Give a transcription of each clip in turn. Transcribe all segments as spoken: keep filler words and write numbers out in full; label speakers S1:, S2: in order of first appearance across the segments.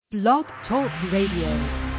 S1: Blog Talk Radio.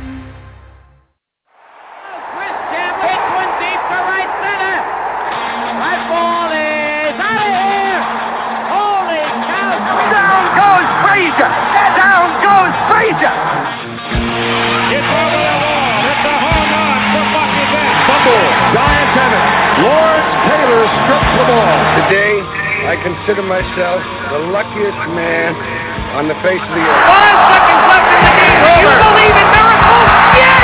S2: Chris Jam hits one deep to right center. That ball is out of here. Holy cow.
S3: Down goes Frazier. Down goes Frazier.
S4: It's over the wall. It's a home run for Bucky Bench. Fumble. Giants have it. Lawrence Taylor strips the ball.
S5: Today, I consider myself the luckiest man on the face of the earth.
S2: Five seconds left in the game. Do you believe in miracles? Yes!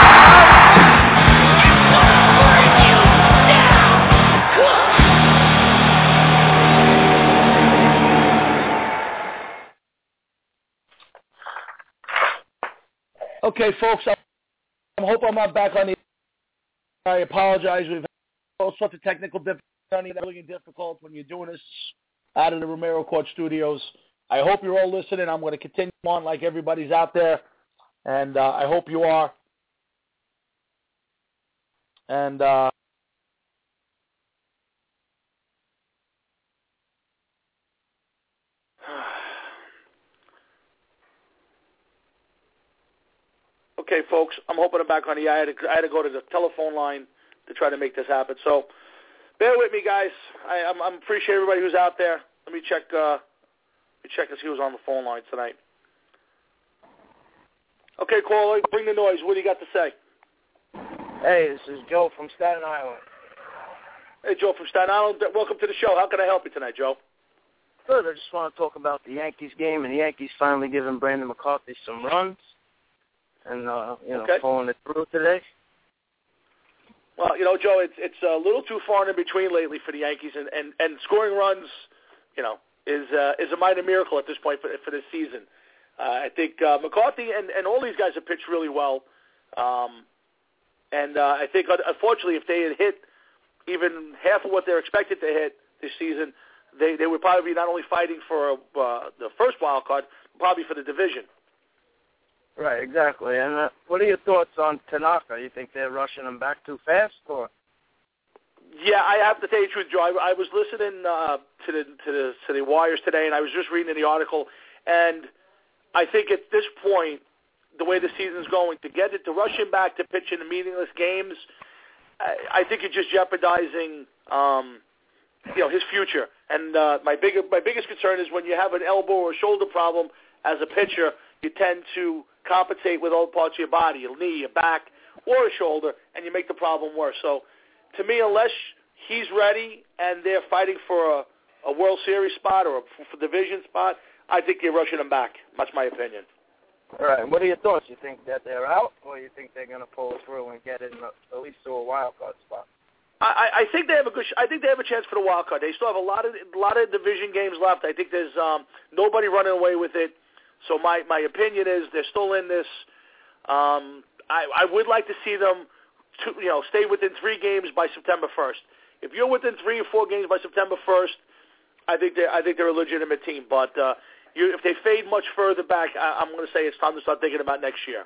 S6: Okay, folks, I hope I'm not back on the. I apologize. We've had all sorts of technical difficulties. Really difficult when you're doing this out of the Romero Court Studios. I hope you're all listening. I'm going to continue on like everybody's out there, and uh, I hope you are. And uh, okay, folks, I'm hoping I'm back on the. I had to, I had to go to the telephone line to try to make this happen. So bear with me, guys. I I'm, I'm appreciate everybody who's out there. Let me check. Uh, let me check to see who's on the phone line tonight. Okay, caller, bring the noise. What do you got to say?
S7: Hey, this is Joe from Staten Island.
S6: Hey, Joe from Staten Island. Welcome to the show. How can I help you tonight, Joe?
S7: Good. I just want to talk about the Yankees game, and the Yankees finally giving Brandon McCarthy some runs, and uh, you know,
S6: okay.
S7: pulling it through today.
S6: Well, you know, Joe, it's it's a little too far in between lately for the Yankees, and, and, and scoring runs, you know, is uh, is a minor miracle at this point for for this season. Uh, I think uh, McCarthy and, and all these guys have pitched really well, um, and uh, I think unfortunately if they had hit even half of what they're expected to hit this season, they they would probably be not only fighting for uh, the first wild card, but probably for the division.
S7: Right, exactly. And uh, what are your thoughts on Tanaka? You think they're rushing him back too fast, or?
S6: Yeah, I have to tell you the truth, Joe. I, I was listening uh, to the to the to the wires today, and I was just reading the article, and I think at this point, the way the season's going, to get it to rush him back to pitch in meaningless games, I, I think you're just jeopardizing, um, you know, his future. And uh, my big my biggest concern is when you have an elbow or a shoulder problem as a pitcher, you tend to compensate with all parts of your body, your knee, your back, or a shoulder, and you make the problem worse. So, to me, unless he's ready and they're fighting for a, a World Series spot or a for division spot, I think you're rushing him back. That's my opinion.
S7: All right. What are your thoughts? You think that they're out, or you think they're going to pull through and get in at least to a wild card spot?
S6: I, I think they have a good. I think they have a chance for the wild card. They still have a lot of a lot of division games left. I think there's um, nobody running away with it. So my, my opinion is they're still in this. Um, I, I would like to see them, to, you know, stay within three games by September first. If you're within three or four games by September first, I think they I think they're a legitimate team. But uh, you, if they fade much further back, I, I'm going to say it's time to start thinking about next year.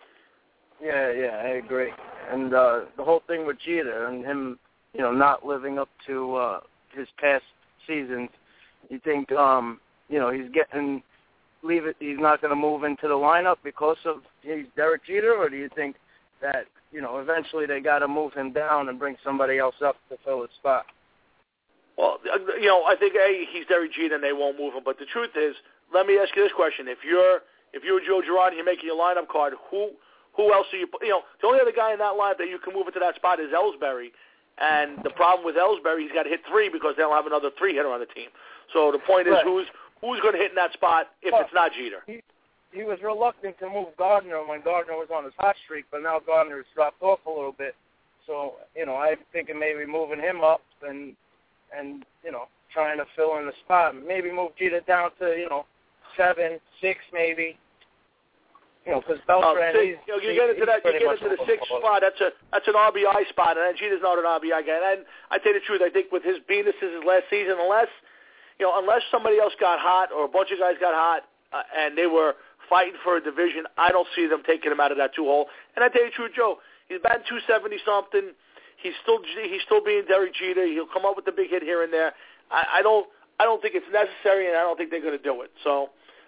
S7: Yeah, yeah, I agree. And uh, the whole thing with Jeter and him, you know, not living up to uh, his past seasons, you think, um, you know, he's getting. Leave it. He's not going to move into the lineup because of he's Derek Jeter, or do you think that you know eventually they got to move him down and bring somebody else up to fill his spot?
S6: Well, you know, I think a he's Derek Jeter and they won't move him. But the truth is, let me ask you this question: If you're if you're Joe Girardi, you're making your lineup card. Who who else are you? You know, the only other guy in that lineup that you can move into that spot is Ellsbury. And the problem with Ellsbury, he's got to hit three because they don't have another three hitter on the team. So the point is,
S7: right.
S6: who's Who's going to hit in that spot if
S7: well,
S6: it's not Jeter?
S7: He, he was reluctant to move Gardner when Gardner was on his hot streak, but now Gardner has dropped off a little bit. So, you know, I'm thinking maybe moving him up and, and you know, trying to fill in the spot. Maybe move Jeter down to, you know, seven, six maybe. You know, because Beltran,
S6: um, six,
S7: he's,
S6: you, know, you get into that, you get into the sixth spot. That's a that's an R B I spot, and Jeter's not an R B I guy. And I tell you the truth, I think with his being this is his last season, unless you know, unless somebody else got hot or a bunch of guys got hot uh, and they were fighting for a division, I don't see them taking him out of that two hole. And I tell you the truth, Joe, he's batting two seventy something. He's still he's still being Derek Jeter. He'll come up with a big hit here and there. I, I don't I don't think it's necessary, and I don't think they're going to do it. So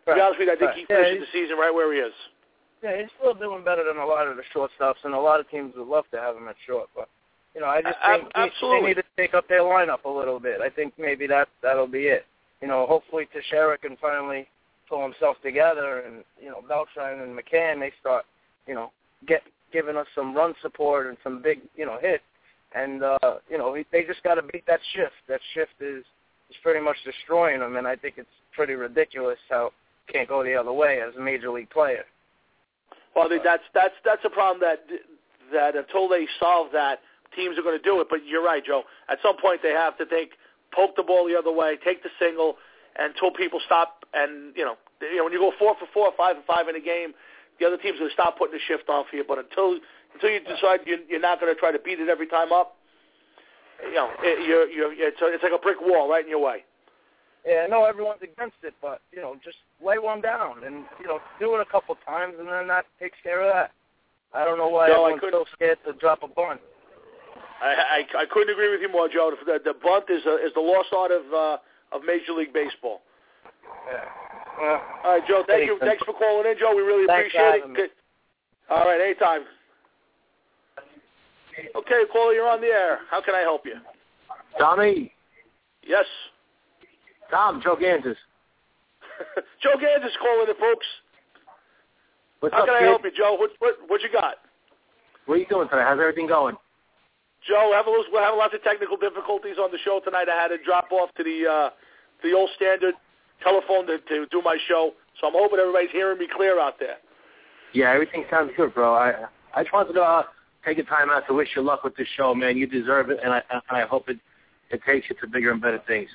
S6: To be honest with you, I think
S7: right.
S6: he
S7: yeah,
S6: finishes the season right where he is.
S7: Yeah, he's still doing better than a lot of the shortstops, and a lot of teams would love to have him at short. But, you know, I just
S6: uh,
S7: think they, they need to take up their lineup a little bit. I think maybe that, that'll be it. You know, hopefully Teixeira can finally pull himself together, and, you know, Beltran and McCann, they start, you know, get giving us some run support and some big, you know, hits. And, uh, you know, they just got to beat that shift. That shift is, is pretty much destroying them, and I think it's pretty ridiculous how it can't go the other way as a major league player.
S6: Well, I think that's that's that's a problem that that until they solve that, teams are going to do it. But you're right, Joe. At some point, they have to think, poke the ball the other way, take the single, until people stop. And you know, you know, when you go four for four, five for five in a game, the other team's going to stop putting the shift on for you. But until until you decide you're, you're not going to try to beat it every time up, you know, it, you're you're it's, a, it's like a brick wall right in your way.
S7: Yeah, I know everyone's against it, but, you know, just lay one down and, you know, do it a couple times, and then that takes care of that. I don't know why
S6: no,
S7: everyone's so scared to drop a bunt.
S6: I, I, I couldn't agree with you more, Joe. The, the bunt is a, is the lost art of uh, of Major League Baseball.
S7: Yeah. Well,
S6: all right, Joe, thank you. Thanks for calling in, Joe. We really
S7: Thanks
S6: appreciate it. Good. All right, anytime. Okay, caller, you're on the air. How can I help you?
S8: Tommy?
S6: Yes.
S8: Tom, Joe Gansas.
S6: Joe Gansas calling it, folks.
S8: What's
S6: How
S8: up,
S6: can I
S8: kid?
S6: help you, Joe? What, what what you got?
S8: What are you doing today? How's everything going?
S6: Joe, we're having, we're having lots of technical difficulties on the show tonight. I had to drop off to the uh, the old standard telephone to, to do my show, so I'm hoping everybody's hearing me clear out there.
S8: Yeah, everything sounds good, bro. I I just wanted to uh, take a time out to wish you luck with the show, man. You deserve it, and I and I hope it, it takes you to bigger and better things.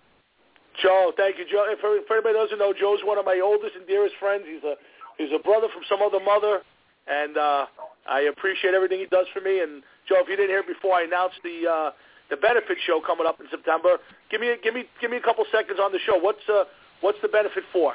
S6: Joe, thank you, Joe. If, if anybody doesn't know, Joe's one of my oldest and dearest friends. He's a he's a brother from some other mother, and uh, I appreciate everything he does for me. And Joe, if you didn't hear before, I announced the uh, the benefit show coming up in September. Give me give me give me a couple seconds on the show. What's uh, what's the benefit for?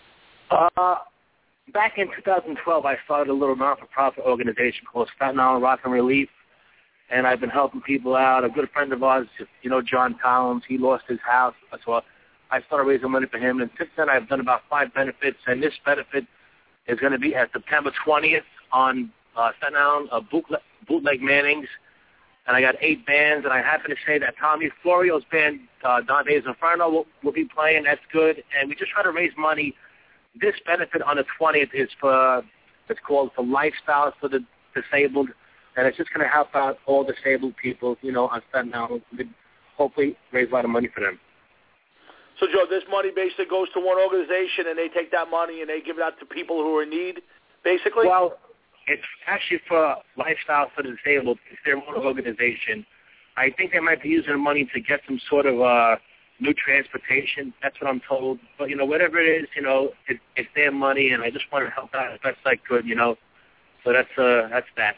S8: Uh, back in two thousand twelve, I started a little non-for-profit organization called Staten Island Rock and Relief, and I've been helping people out. A good friend of ours, you know, John Collins, he lost his house, so I started raising money for him, and since then I've done about five benefits, and this benefit is going to be at September twentieth on uh, Staten Island, uh, bootleg, bootleg Mannings, and I got eight bands, and I happen to say that Tommy Florio's band, uh, Dante's Inferno, will, will be playing. That's good, and we just try to raise money. This benefit on the twentieth is for, it's called for Lifestyles for the Disabled, and it's just going to help out all disabled people, you know, on Staten Island. We could hopefully raise a lot of money for them.
S6: So, Joe, this money basically goes to one organization, and they take that money and they give it out to people who are in need, basically?
S8: Well, it's actually for Lifestyle for the Disabled. It's their own organization. I think they might be using the money to get some sort of uh, new transportation. That's what I'm told. But, you know, whatever it is, you know, it, it's their money, and I just want to help out as best I could, you know. So that's uh, that's that.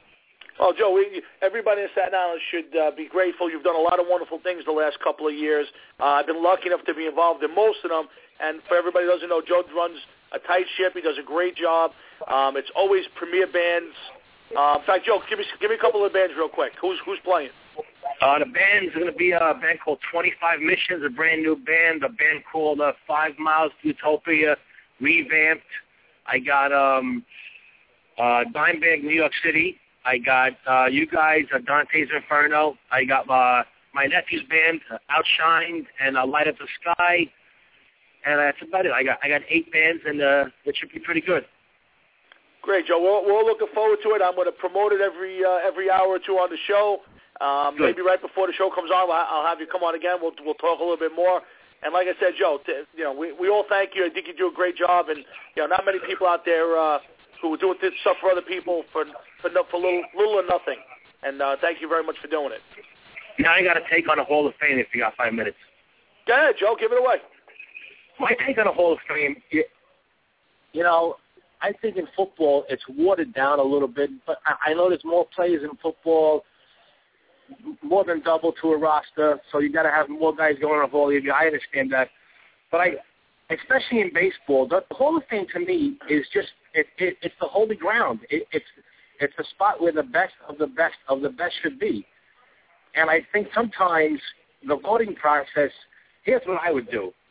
S6: Oh, Joe, we, everybody in Staten Island should uh, be grateful. You've done a lot of wonderful things the last couple of years. Uh, I've been lucky enough to be involved in most of them. And for everybody who doesn't know, Joe runs a tight ship. He does a great job. Um, it's always premier bands. Uh, in fact, Joe, give me give me a couple of bands real quick. Who's who's playing?
S8: Uh, the band's going to be a band called twenty-five Missions, a brand new band. A band called uh, Five Miles to Utopia, revamped. I got um, uh, Dimebag, New York City. I got uh, you guys, uh, Dante's Inferno. I got uh, my nephew's band, uh, Outshined, and uh, Light Up the Sky. And that's about it. I got I got eight bands, and uh, it should be pretty good.
S6: Great, Joe. We're, we're all looking forward to it. I'm going to promote it every uh, every hour or two on the show. Um, maybe right before the show comes on, I'll have you come on again. We'll we'll talk a little bit more. And like I said, Joe, t- you know, we we all thank you. I think you do a great job, and you know, not many people out there uh, who are doing this stuff for other people for for, no, for little little or nothing. And uh, thank you very much for doing it.
S8: Now I got to take on a Hall of Fame if you got five minutes.
S6: Go ahead, Joe. Give it away.
S8: My take on a Hall of Fame, you, you know, I think in football it's watered down a little bit, but I, I know there's more players in football, more than double to a roster, so you got to have more guys going on a Hall of Fame. I understand that, but I, especially in baseball, the, the Hall of Fame to me is just it, it, it's the holy ground. It, it's it's the spot where the best of the best of the best should be, and I think sometimes the voting process. Here's what I would do.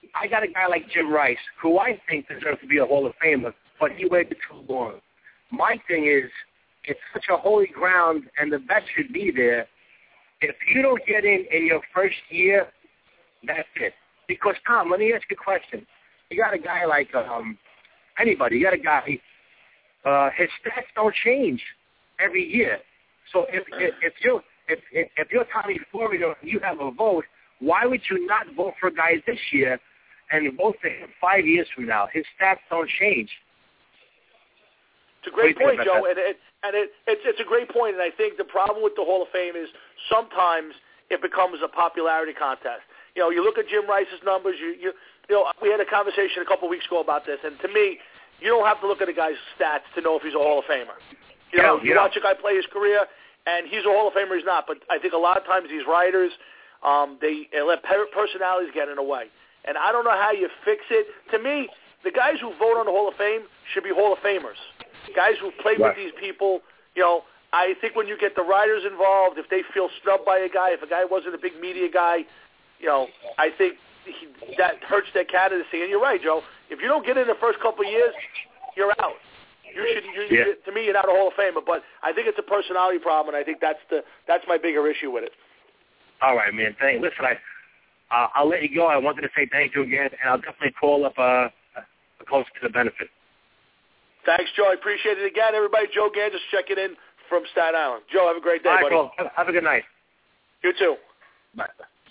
S8: I got a guy like Jim Rice, who I think deserves to be a Hall of Famer, but he waited too long. My thing is, it's such a holy ground, and the vets should be there. If you don't get in in your first year, that's it. Because, Tom, let me ask you a question. You got a guy like um, anybody. You got a guy, uh, his stats don't change every year. So if if, if you're if, if if you're Tommy Florio and you have a vote, why would you not vote for guys this year and vote for him five years from now? His stats don't change.
S6: It's a great point, Joe, and it and it it's it's a great point. And I think the problem with the Hall of Fame is sometimes it becomes a popularity contest. You know, you look at Jim Rice's numbers. You you you know, we had a conversation a couple of weeks ago about this, and to me, you don't have to look at a guy's stats to know if he's a Hall of Famer. You know, you, you watch a guy play his career, and he's a Hall of Famer, he's not. But I think a lot of times these writers, um, they, they let personalities get in the way. And I don't know how you fix it. To me, the guys who vote on the Hall of Fame should be Hall of Famers. Guys who played right. with these people, you know, I think when you get the writers involved, if they feel snubbed by a guy, if a guy wasn't a big media guy, you know, I think he, that hurts their candidacy. And you're right, Joe. If you don't get in the first couple of years, you're out. You should, you,
S8: yeah.
S6: you, to me, you're not a Hall of Famer. But I think it's a personality problem, and I think that's the that's my bigger issue with it.
S8: All right, man. Thank. Listen, I uh, I'll let you go. I wanted to say thank you again, and I'll definitely call up uh, close to the benefit.
S6: Thanks, Joe. I appreciate it again, everybody. Joe Gandis checking in from Staten Island. Joe, have a great day,
S8: All right,
S6: buddy.
S8: Cool. Have, have a good night.
S6: You too.
S8: Bye.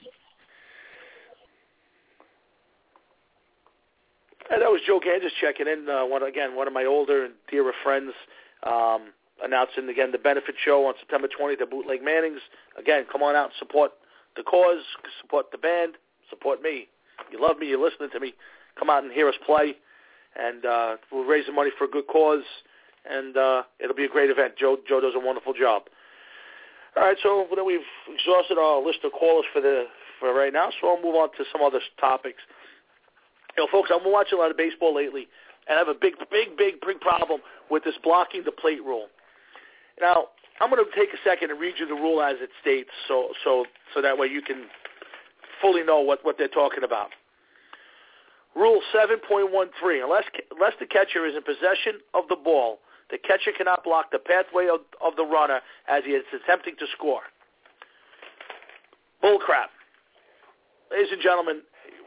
S6: And that was Joe Gandis checking in. Uh, one again, one of my older and dearer friends, um, announcing again the benefit show on September twentieth at Bootleg Manning's. Again, come on out and support the cause, support the band, support me. You love me, you're listening to me. Come out and hear us play, and uh, we're raising money for a good cause, and uh, it'll be a great event. Joe Joe does a wonderful job. All right, so then we've exhausted our list of callers for the for right now, so I'll move on to some other topics. You know, folks, I've been watching a lot of baseball lately, and I have a big, big, big, big problem with this blocking the plate rule. Now, I'm going to take a second and read you the rule as it states, so so so that way you can fully know what, what they're talking about. Rule seven point one three, unless, unless the catcher is in possession of the ball, the catcher cannot block the pathway of, of the runner as he is attempting to score. Bull crap. Ladies and gentlemen,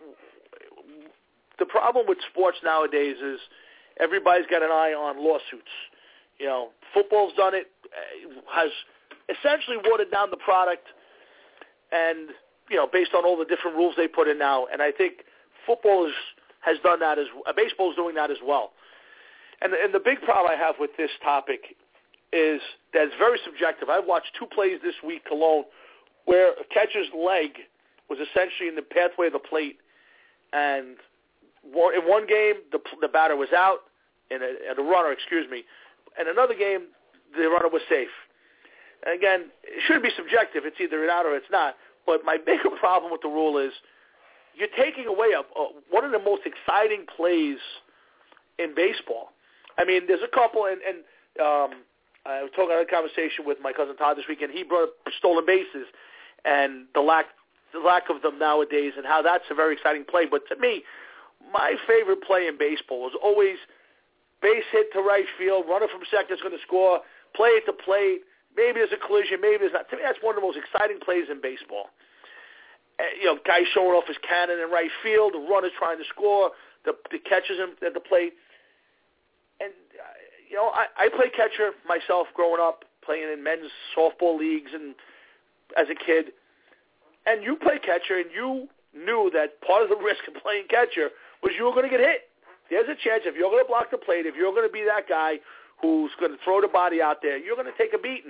S6: the problem with sports nowadays is everybody's got an eye on lawsuits. You know, football's done it, has essentially watered down the product, and, you know, based on all the different rules they put in now, and I think football is, has done that as uh, baseball is doing that as well. And, and the big problem I have with this topic is that it's very subjective. I've watched two plays this week alone where a catcher's leg was essentially in the pathway of the plate, and in one game, the, the batter was out, and a, the runner, excuse me. In another game, the runner was safe. And again, it shouldn't be subjective. It's either an out or it's not. But my bigger problem with the rule is you're taking away a, a, one of the most exciting plays in baseball. I mean, there's a couple, and, and um, I was talking about a conversation with my cousin Todd this weekend. He brought up stolen bases and the lack, the lack of them nowadays, and how that's a very exciting play. But to me, my favorite play in baseball was always base hit to right field, runner from second is going to score, play at the plate, maybe there's a collision, maybe there's not. To me, that's one of the most exciting plays in baseball. Uh, you know, guy showing off his cannon in right field, the runner's trying to score, the, the catcher's at the plate. And, uh, you know, I, I played catcher myself growing up, playing in men's softball leagues and as a kid. And you play catcher, and you knew that part of the risk of playing catcher was you were going to get hit. There's a chance if you're going to block the plate, if you're going to be that guy who's going to throw the body out there, you're going to take a beating.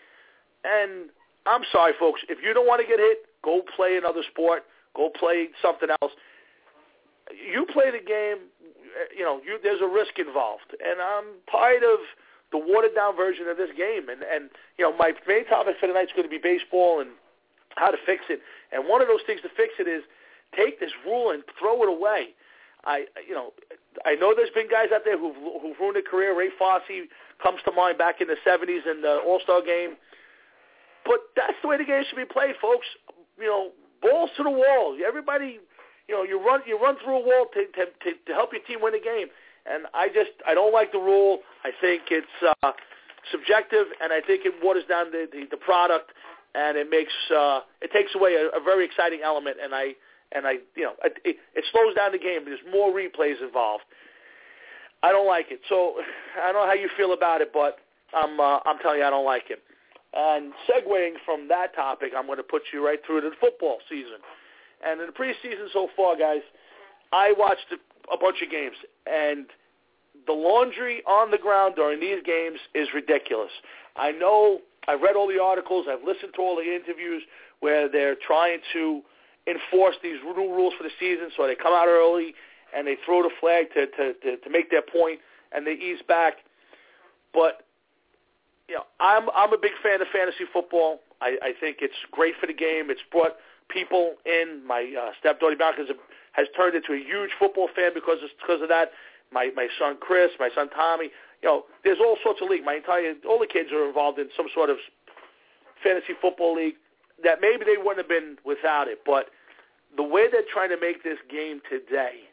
S6: And I'm sorry, folks, if you don't want to get hit, go play another sport, go play something else. You play the game, you know, you, there's a risk involved. And I'm tired of the watered-down version of this game. And, and, you know, my main topic for tonight is going to be baseball and how to fix it. And one of those things to fix it is take this rule and throw it away. I, you know, I know there's been guys out there who've, who've ruined a career. Ray Fosse comes to mind back in the seventies in the All-Star game. But that's the way the game should be played, folks. You know, balls to the wall. Everybody, you know, you run you run through a wall to to, to, to help your team win a game. And I just I don't like the rule. I think it's uh, subjective, and I think it waters down the, the, the product, and it makes uh, it takes away a, a very exciting element. And I and I you know it, it slows down the game. There's more replays involved. I don't like it. So I don't know how you feel about it, but I'm uh, I'm telling you I don't like it. And segueing from that topic, I'm going to put you right through to the football season. And in the preseason so far, guys, I watched a, a bunch of games, and the laundry on the ground during these games is ridiculous. I know I've read all the articles, I've listened to all the interviews where they're trying to enforce these new rules for the season, so they come out early and they throw the flag to, to, to, to make their point, and they ease back. But you know, I'm I'm a big fan of fantasy football. I, I think it's great for the game. It's brought people in. My uh, stepdaughter Bianca has, has turned into a huge football fan because of, because of that. My my son Chris, my son Tommy. You know, there's all sorts of league. My entire all the kids are involved in some sort of fantasy football league that maybe they wouldn't have been without it. But the way they're trying to make this game today,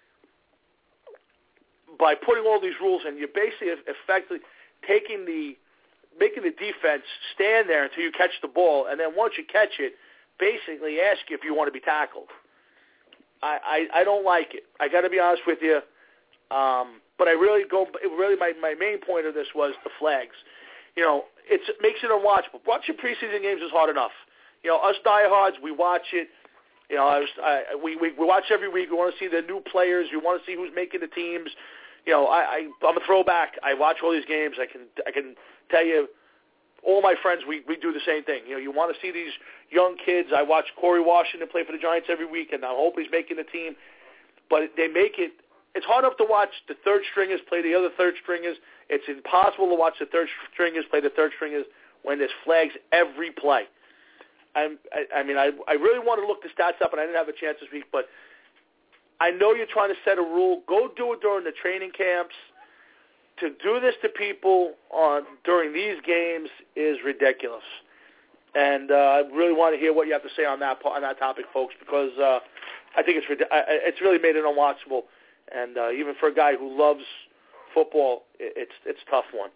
S6: by putting all these rules in, you're basically effectively taking the making the defense stand there until you catch the ball, and then once you catch it, basically ask you if you want to be tackled. I, I, I don't like it. I got to be honest with you. Um, but I really go. Really, my, my main point of this was the flags. You know, it's, it makes it unwatchable. Watching preseason games is hard enough. You know, us diehards, we watch it. You know, I was, I, we, we we watch every week. We want to see the new players. We want to see who's making the teams. You know, I, I I'm a throwback. I watch all these games. I can I can tell you, all my friends, we, we do the same thing. You know, you want to see these young kids. I watch Corey Washington play for the Giants every week, and I hope he's making the team. But they make it. It's hard enough to watch the third stringers play the other third stringers. It's impossible to watch the third stringers play the third stringers when there's flags every play. I'm, I, I mean, I I really want to look the stats up, and I didn't have a chance this week, but I know you're trying to set a rule. Go do it during the training camps. To do this to people on during these games is ridiculous, and uh, I really want to hear what you have to say on that on that topic, folks, because uh, I think it's it's really made it unwatchable, and uh, even for a guy who loves football, it's it's a tough one.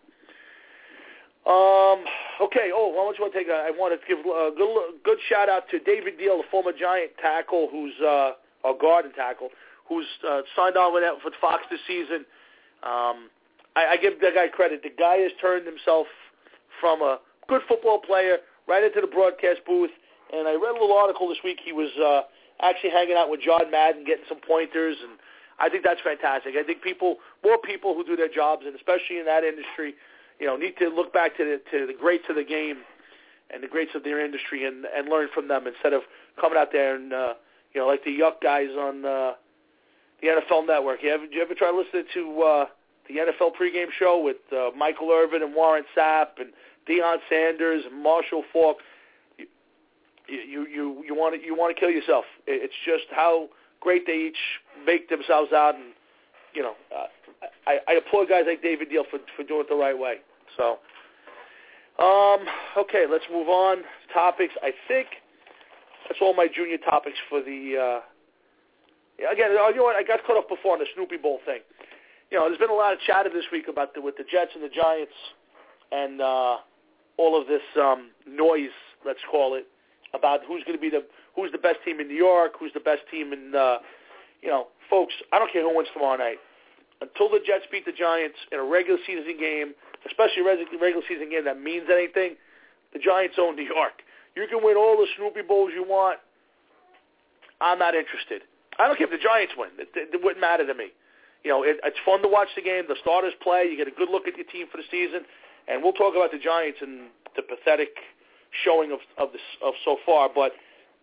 S6: Um, okay. Oh, why don't you want to take? A, I want to give a good good shout out to David Deal, the former Giant tackle, who's uh, or guard and tackle, who's uh, signed on with with Fox this season. Um, I, I give that guy credit. The guy has turned himself from a good football player right into the broadcast booth. And I read a little article this week. He was uh, actually hanging out with John Madden, getting some pointers, and I think that's fantastic. I think people, more people who do their jobs, and especially in that industry, you know, need to look back to the to the greats of the game and the greats of their industry and, and learn from them instead of coming out there and uh, you know, like the yuck guys on uh, the N F L Network. You ever, did you ever try listening to uh, the N F L pregame show with uh, Michael Irvin and Warren Sapp and Deion Sanders and Marshall Faulk? You you you, you want to you want to kill yourself. It's just how great they each make themselves out, and you know, uh, I, I applaud guys like David Deal for for doing it the right way. So, um, okay, let's move on to topics. I think that's all my junior topics for the. Uh, yeah, again, you know what? I got caught up before on the Snoopy Bowl thing. You know, there's been a lot of chatter this week about the, with the Jets and the Giants and uh, all of this um, noise, let's call it, about who's going to be the who's the best team in New York, who's the best team in, uh, you know, folks, I don't care who wins tomorrow night. Until the Jets beat the Giants in a regular season game, especially a regular season game that means anything, the Giants own New York. You can win all the Snoopy Bowls you want. I'm not interested. I don't care if the Giants win. It, it, it wouldn't matter to me. You know, it, it's fun to watch the game. The starters play. You get a good look at your team for the season. And we'll talk about the Giants and the pathetic showing of of, this, of so far. But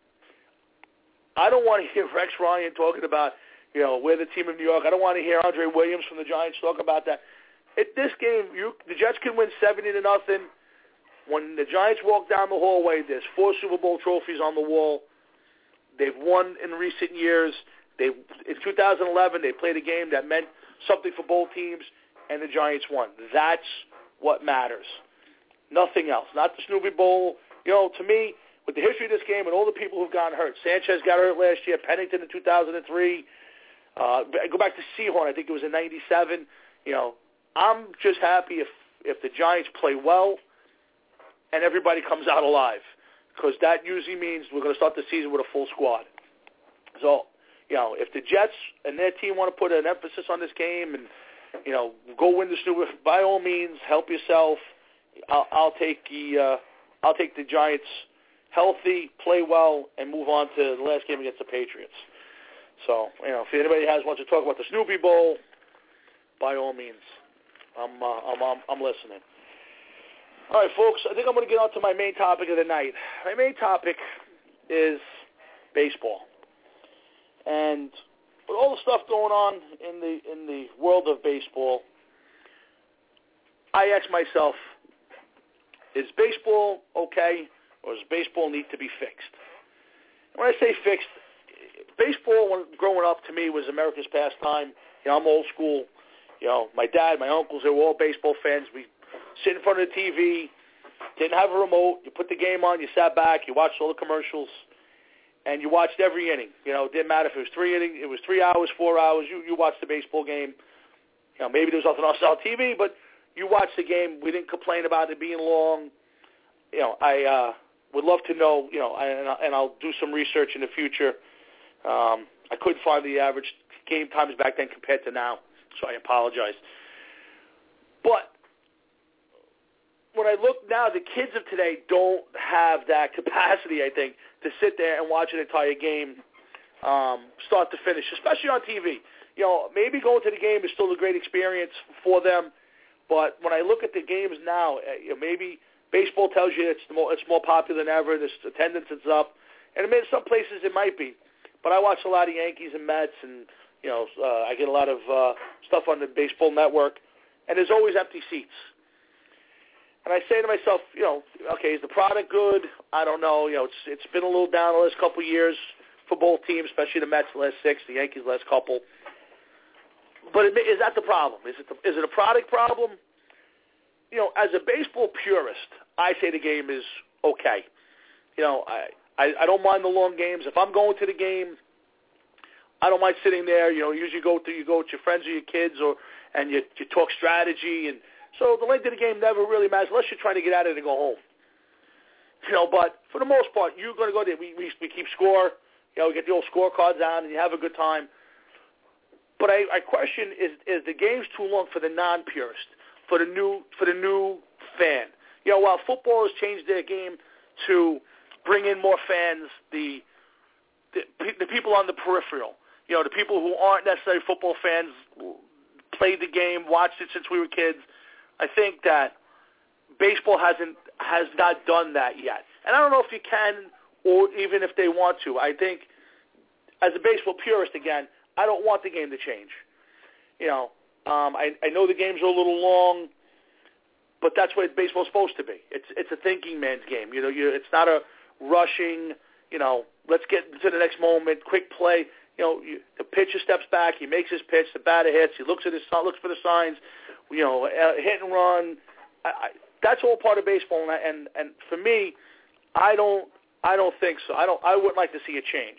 S6: I don't want to hear Rex Ryan talking about, you know, we're the team of New York. I don't want to hear Andre Williams from the Giants talk about that. At this game, you, the Jets can win seventy to nothing. When the Giants walk down the hallway, there's four Super Bowl trophies on the wall. They've won in recent years. They, in two thousand eleven, they played a game that meant something for both teams, and the Giants won. That's what matters. Nothing else. Not the Snoopy Bowl. You know, to me, with the history of this game and all the people who've gotten hurt. Sanchez got hurt last year. Pennington in two thousand three. Uh, go back to Sehorn. I think it was in ninety-seven. You know, I'm just happy if if the Giants play well and everybody comes out alive, because that usually means we're going to start the season with a full squad. So, you know, if the Jets and their team want to put an emphasis on this game and, you know, go win the Super, by all means, help yourself. I'll, I'll take the uh, I'll take the Giants healthy, play well, and move on to the last game against the Patriots. So, you know, if anybody has wants to talk about the Snoopy Bowl, by all means, I'm uh, I'm, I'm I'm listening. All right, folks, I think I'm going to get on to my main topic of the night. My main topic is baseball, and with all the stuff going on in the in the world of baseball, I ask myself, is baseball okay, or does baseball need to be fixed? When I say fixed, baseball, when growing up, to me, was America's pastime. You know, I'm old school. You know, my dad, my uncles, they were all baseball fans. We sit in front of the T V, didn't have a remote. You put the game on, you sat back, you watched all the commercials, and you watched every inning. You know, it didn't matter if it was three innings, it was three hours, four hours. You you watched the baseball game. You know, maybe there was nothing else on T V, but you watched the game. We didn't complain about it being long. You know, I uh, would love to know. You know, and, and I'll do some research in the future. Um, I couldn't find the average game times back then compared to now, so I apologize. But when I look now, the kids of today don't have that capacity, I think, to sit there and watch an entire game um, start to finish, especially on T V. You know, maybe going to the game is still a great experience for them, but when I look at the games now, you know, maybe baseball tells you it's more, it's more popular than ever, this attendance is up, and I mean, in some places it might be. But I watch a lot of Yankees and Mets, and, you know, uh, I get a lot of uh, stuff on the Baseball Network, and there's always empty seats. And I say to myself, you know, okay, is the product good? I don't know. You know, it's it's been a little down the last couple of years for both teams, especially the Mets the last six, the Yankees the last couple. But is that the problem? Is it the, is it a product problem? You know, as a baseball purist, I say the game is okay. You know, I. I, I don't mind the long games. If I'm going to the game, I don't mind sitting there. You know, usually go to you go with your friends or your kids, or and you you talk strategy, and so the length of the game never really matters unless you're trying to get out of it and go home. You know, but for the most part, you're going to go there. We we, we keep score. You know, we get the old scorecards out, and you have a good time. But I, I question is is the game's too long for the non-purist, for the new for the new fan. You know, while football has changed their game to bring in more fans, the, the the people on the peripheral, you know, the people who aren't necessarily football fans, played the game, watched it since we were kids. I think that baseball hasn't has not done that yet, and I don't know if you can, or even if they want to. I think, as a baseball purist, again, I don't want the game to change. You know, um, I I know the games are a little long, but that's what baseball's supposed to be. It's it's a thinking man's game. You know, you it's not a rushing, you know, let's get to the next moment, quick play. You know, you, the pitcher steps back, he makes his pitch, the batter hits, he looks at his looks for the signs, you know, uh, hit and run. I, I, that's all part of baseball, and, I, and and for me, I don't I don't think so. I don't I wouldn't like to see a change.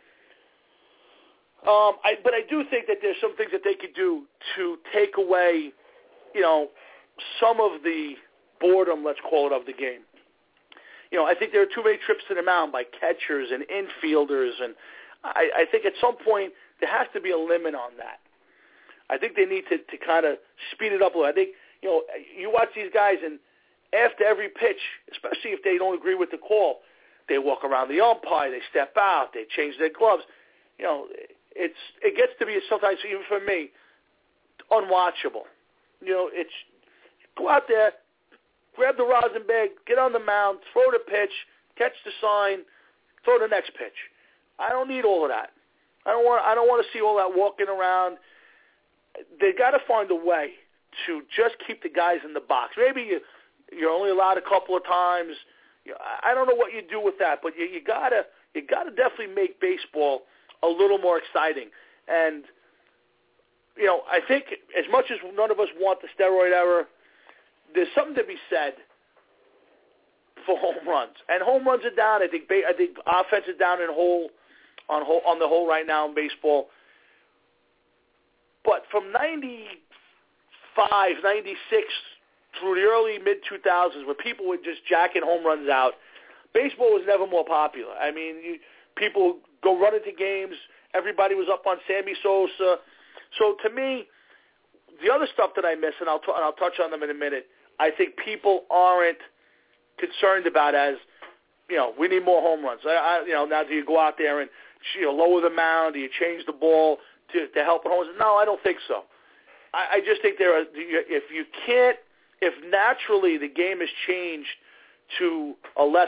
S6: Um, I, but I do think that there's some things that they could do to take away, you know, some of the boredom, let's call it, of the game. You know, I think there are too many trips to the mound by catchers and infielders, and I, I think at some point there has to be a limit on that. I think they need to, to kind of speed it up a little. I think, you know, you watch these guys, and after every pitch, especially if they don't agree with the call, they walk around the umpire, they step out, they change their gloves. You know, it's it gets to be sometimes, even for me, unwatchable. You know, it's go out there, grab the rosin bag, get on the mound, throw the pitch, catch the sign, throw the next pitch. I don't need all of that. I don't want. I don't want to see all that walking around. They got to find a way to just keep the guys in the box. Maybe you, you're only allowed a couple of times. You, I don't know what you do with that, but you, you gotta you gotta definitely make baseball a little more exciting. And you know, I think as much as none of us want the steroid era, there's something to be said for home runs. And home runs are down. I think I think offense is down in whole on whole, on the whole right now in baseball. But from ninety-five, ninety-six through the early mid two thousands, where people were just jacking home runs out, baseball was never more popular. I mean, you, people go run into games. Everybody was up on Sammy Sosa. So to me, the other stuff that I miss, and I'll t- and I'll touch on them in a minute, I think people aren't concerned about as, you know, we need more home runs. I, I, you know, now do you go out there and, you know, lower the mound? Do you change the ball to, to help the home runs? No, I don't think so. I, I just think there are, if you can't, if naturally the game has changed to a less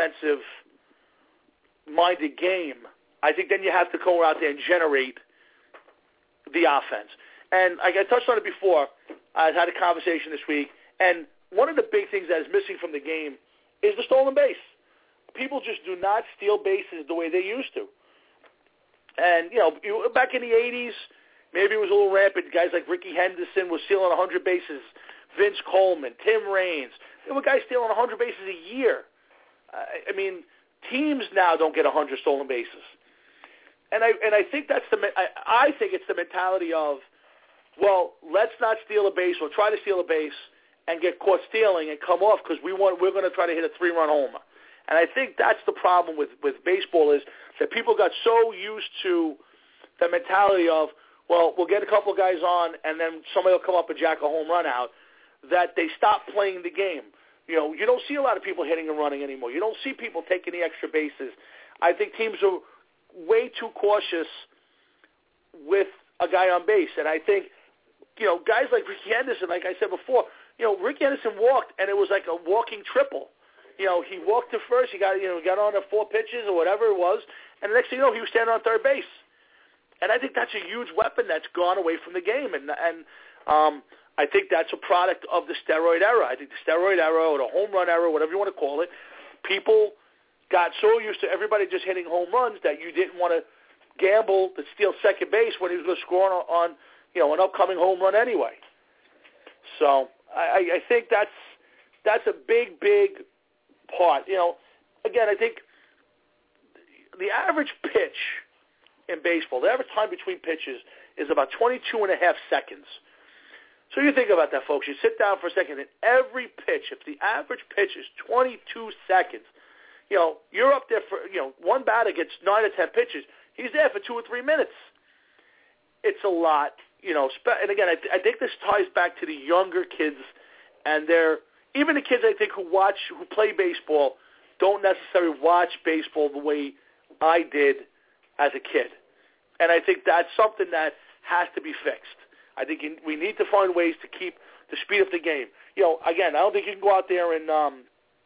S6: offensive-minded game, I think then you have to go out there and generate the offense. And I touched on it before. I had a conversation this week, and one of the big things that is missing from the game is the stolen base. People just do not steal bases the way they used to. And, you know, back in the eighties, maybe it was a little rampant. Guys like Ricky Henderson was stealing one hundred bases. Vince Coleman, Tim Raines. There were guys stealing one hundred bases a year. I mean, teams now don't get one hundred stolen bases. And I and I think that's the I, I think it's the mentality of, well, let's not steal a base. We'll try to steal a base and get caught stealing and come off because we want we're going to try to hit a three-run homer. And I think that's the problem with, with baseball is that people got so used to the mentality of, well, we'll get a couple of guys on and then somebody will come up and jack a home run out, that they stop playing the game. You know, you don't see a lot of people hitting and running anymore. You don't see people taking the extra bases. I think teams are way too cautious with a guy on base. And I think, you know, guys like Ricky Henderson, like I said before, you know, Ricky Henderson walked, and it was like a walking triple. You know, he walked to first, he got, you know, got on to four pitches or whatever it was, and the next thing you know, he was standing on third base. And I think that's a huge weapon that's gone away from the game. And, and um, I think that's a product of the steroid era. I think the steroid era or the home run era, whatever you want to call it, people got so used to everybody just hitting home runs that you didn't want to gamble to steal second base when he was going to score on, on you know, an upcoming home run anyway. So I, I think that's that's a big, big part. You know, again, I think the average pitch in baseball, the average time between pitches is about twenty-two and a half seconds. So you think about that, folks. You sit down for a second, and every pitch, if the average pitch is twenty-two seconds, you know, you're up there for, you know, one batter gets nine or ten pitches. He's there for two or three minutes. It's a lot, you know. And again, I, th- I think this ties back to the younger kids, and they're, even the kids I think who watch, who play baseball, don't necessarily watch baseball the way I did as a kid. And I think that's something that has to be fixed. I think we need to find ways to keep, to speed up the game. You know, again, I don't think you can go out there and um,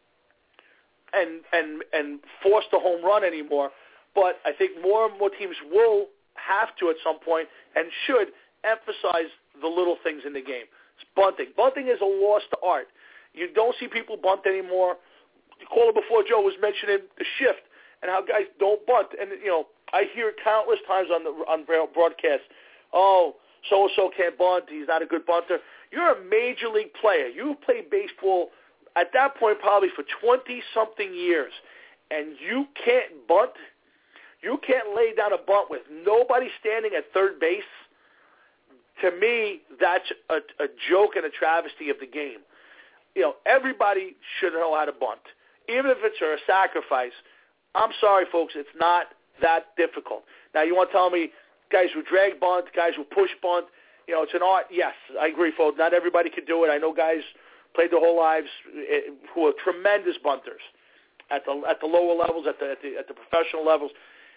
S6: and and and force the home run anymore. But I think more and more teams will have to at some point and should emphasize the little things in the game. It's bunting. Bunting is a lost art. You don't see people bunt anymore. The caller before, Joe, was mentioning the shift and how guys don't bunt. And, you know, I hear it countless times on the on broadcast, oh, so-and-so can't bunt, he's not a good bunter. You're a major league player. You've played baseball at that point probably for twenty-something years, and you can't bunt? You can't lay down a bunt with nobody standing at third base? To me, that's a, a joke and a travesty of the game. You know, everybody should know how to bunt. Even if it's a sacrifice, I'm sorry, folks, it's not that difficult. Now, you want to tell me guys who drag bunt, guys who push bunt, you know, it's an art. Yes, I agree, folks. Not everybody can do it. I know guys played their whole lives who are tremendous bunters at the at the lower levels, at the at the, at the professional levels.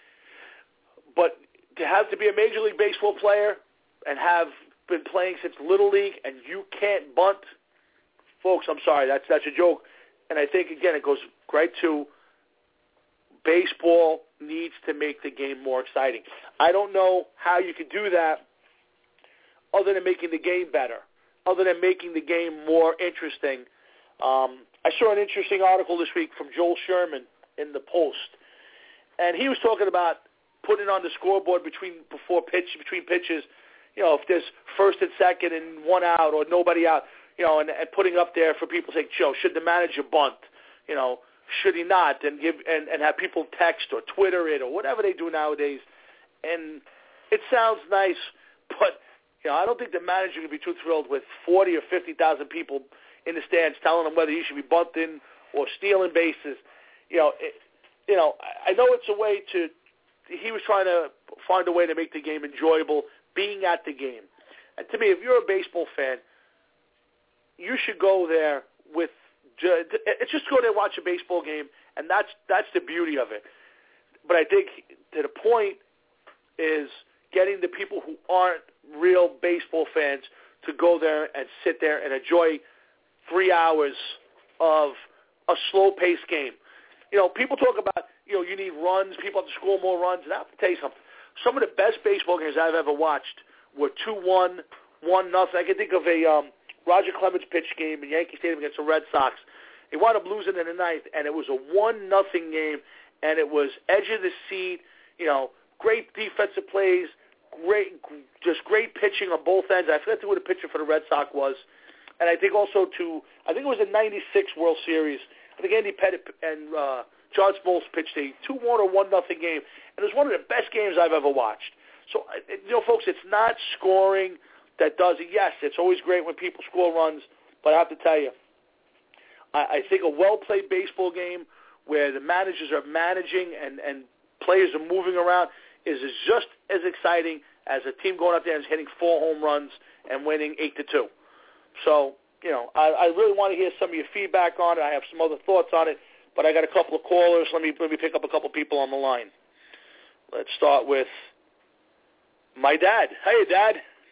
S6: But to have to be a Major League Baseball player and have been playing since Little League and you can't bunt, folks, I'm sorry, that's that's a joke. And I think, again, it goes right to baseball needs to make the game more exciting. I don't know how you could do that other than making the game better, other than making the game more interesting. Um, I saw an interesting article this week from Joel Sherman in the Post, and he was talking about putting on the scoreboard between before pitch between pitches, you know, if there's first and second and one out or nobody out, you know, and, and putting up there for people to say, Joe, should the manager bunt? you know, should he not, and give and, and have people text or Twitter it or whatever they do nowadays. And it sounds nice, but you know, I don't think the manager can be too thrilled with forty or fifty thousand people in the stands telling him whether he should be bunting or stealing bases. You know, it, you know, I know it's a way to. He was trying to find a way to make the game enjoyable, being at the game. And to me, if you're a baseball fan, you should go there with. It's just go there and watch a baseball game, and that's that's the beauty of it. But I think to the point is getting the people who aren't real baseball fans to go there and sit there and enjoy three hours of a slow-paced game. You know, people talk about, you know, you need runs, people have to score more runs, and I have to tell you something. Some of the best baseball games I've ever watched were two one, one nothing. I can think of a um, Roger Clemens pitch game in Yankee Stadium against the Red Sox. He wound up losing in the ninth, and it was a one nothing game, and it was edge of the seat, you know, great defensive plays, great, just great pitching on both ends. I forget who the pitcher for the Red Sox was. And I think also to, I think it was the ninety-six World Series. I think Andy Pettit and uh, John Smoltz pitched a two one or one nothing game, and it was one of the best games I've ever watched. So, you know, folks, it's not scoring that does it. Yes, it's always great when people score runs, but I have to tell you, I, I think a well-played baseball game where the managers are managing and, and players are moving around is just as exciting as a team going up there and hitting four home runs and winning eight to two. So, you know, I, I really want to hear some of your feedback on it. I have some other thoughts on it, but I got a couple of callers. Let me let me pick up a couple people on the line. Let's start with my dad. Hey, Dad.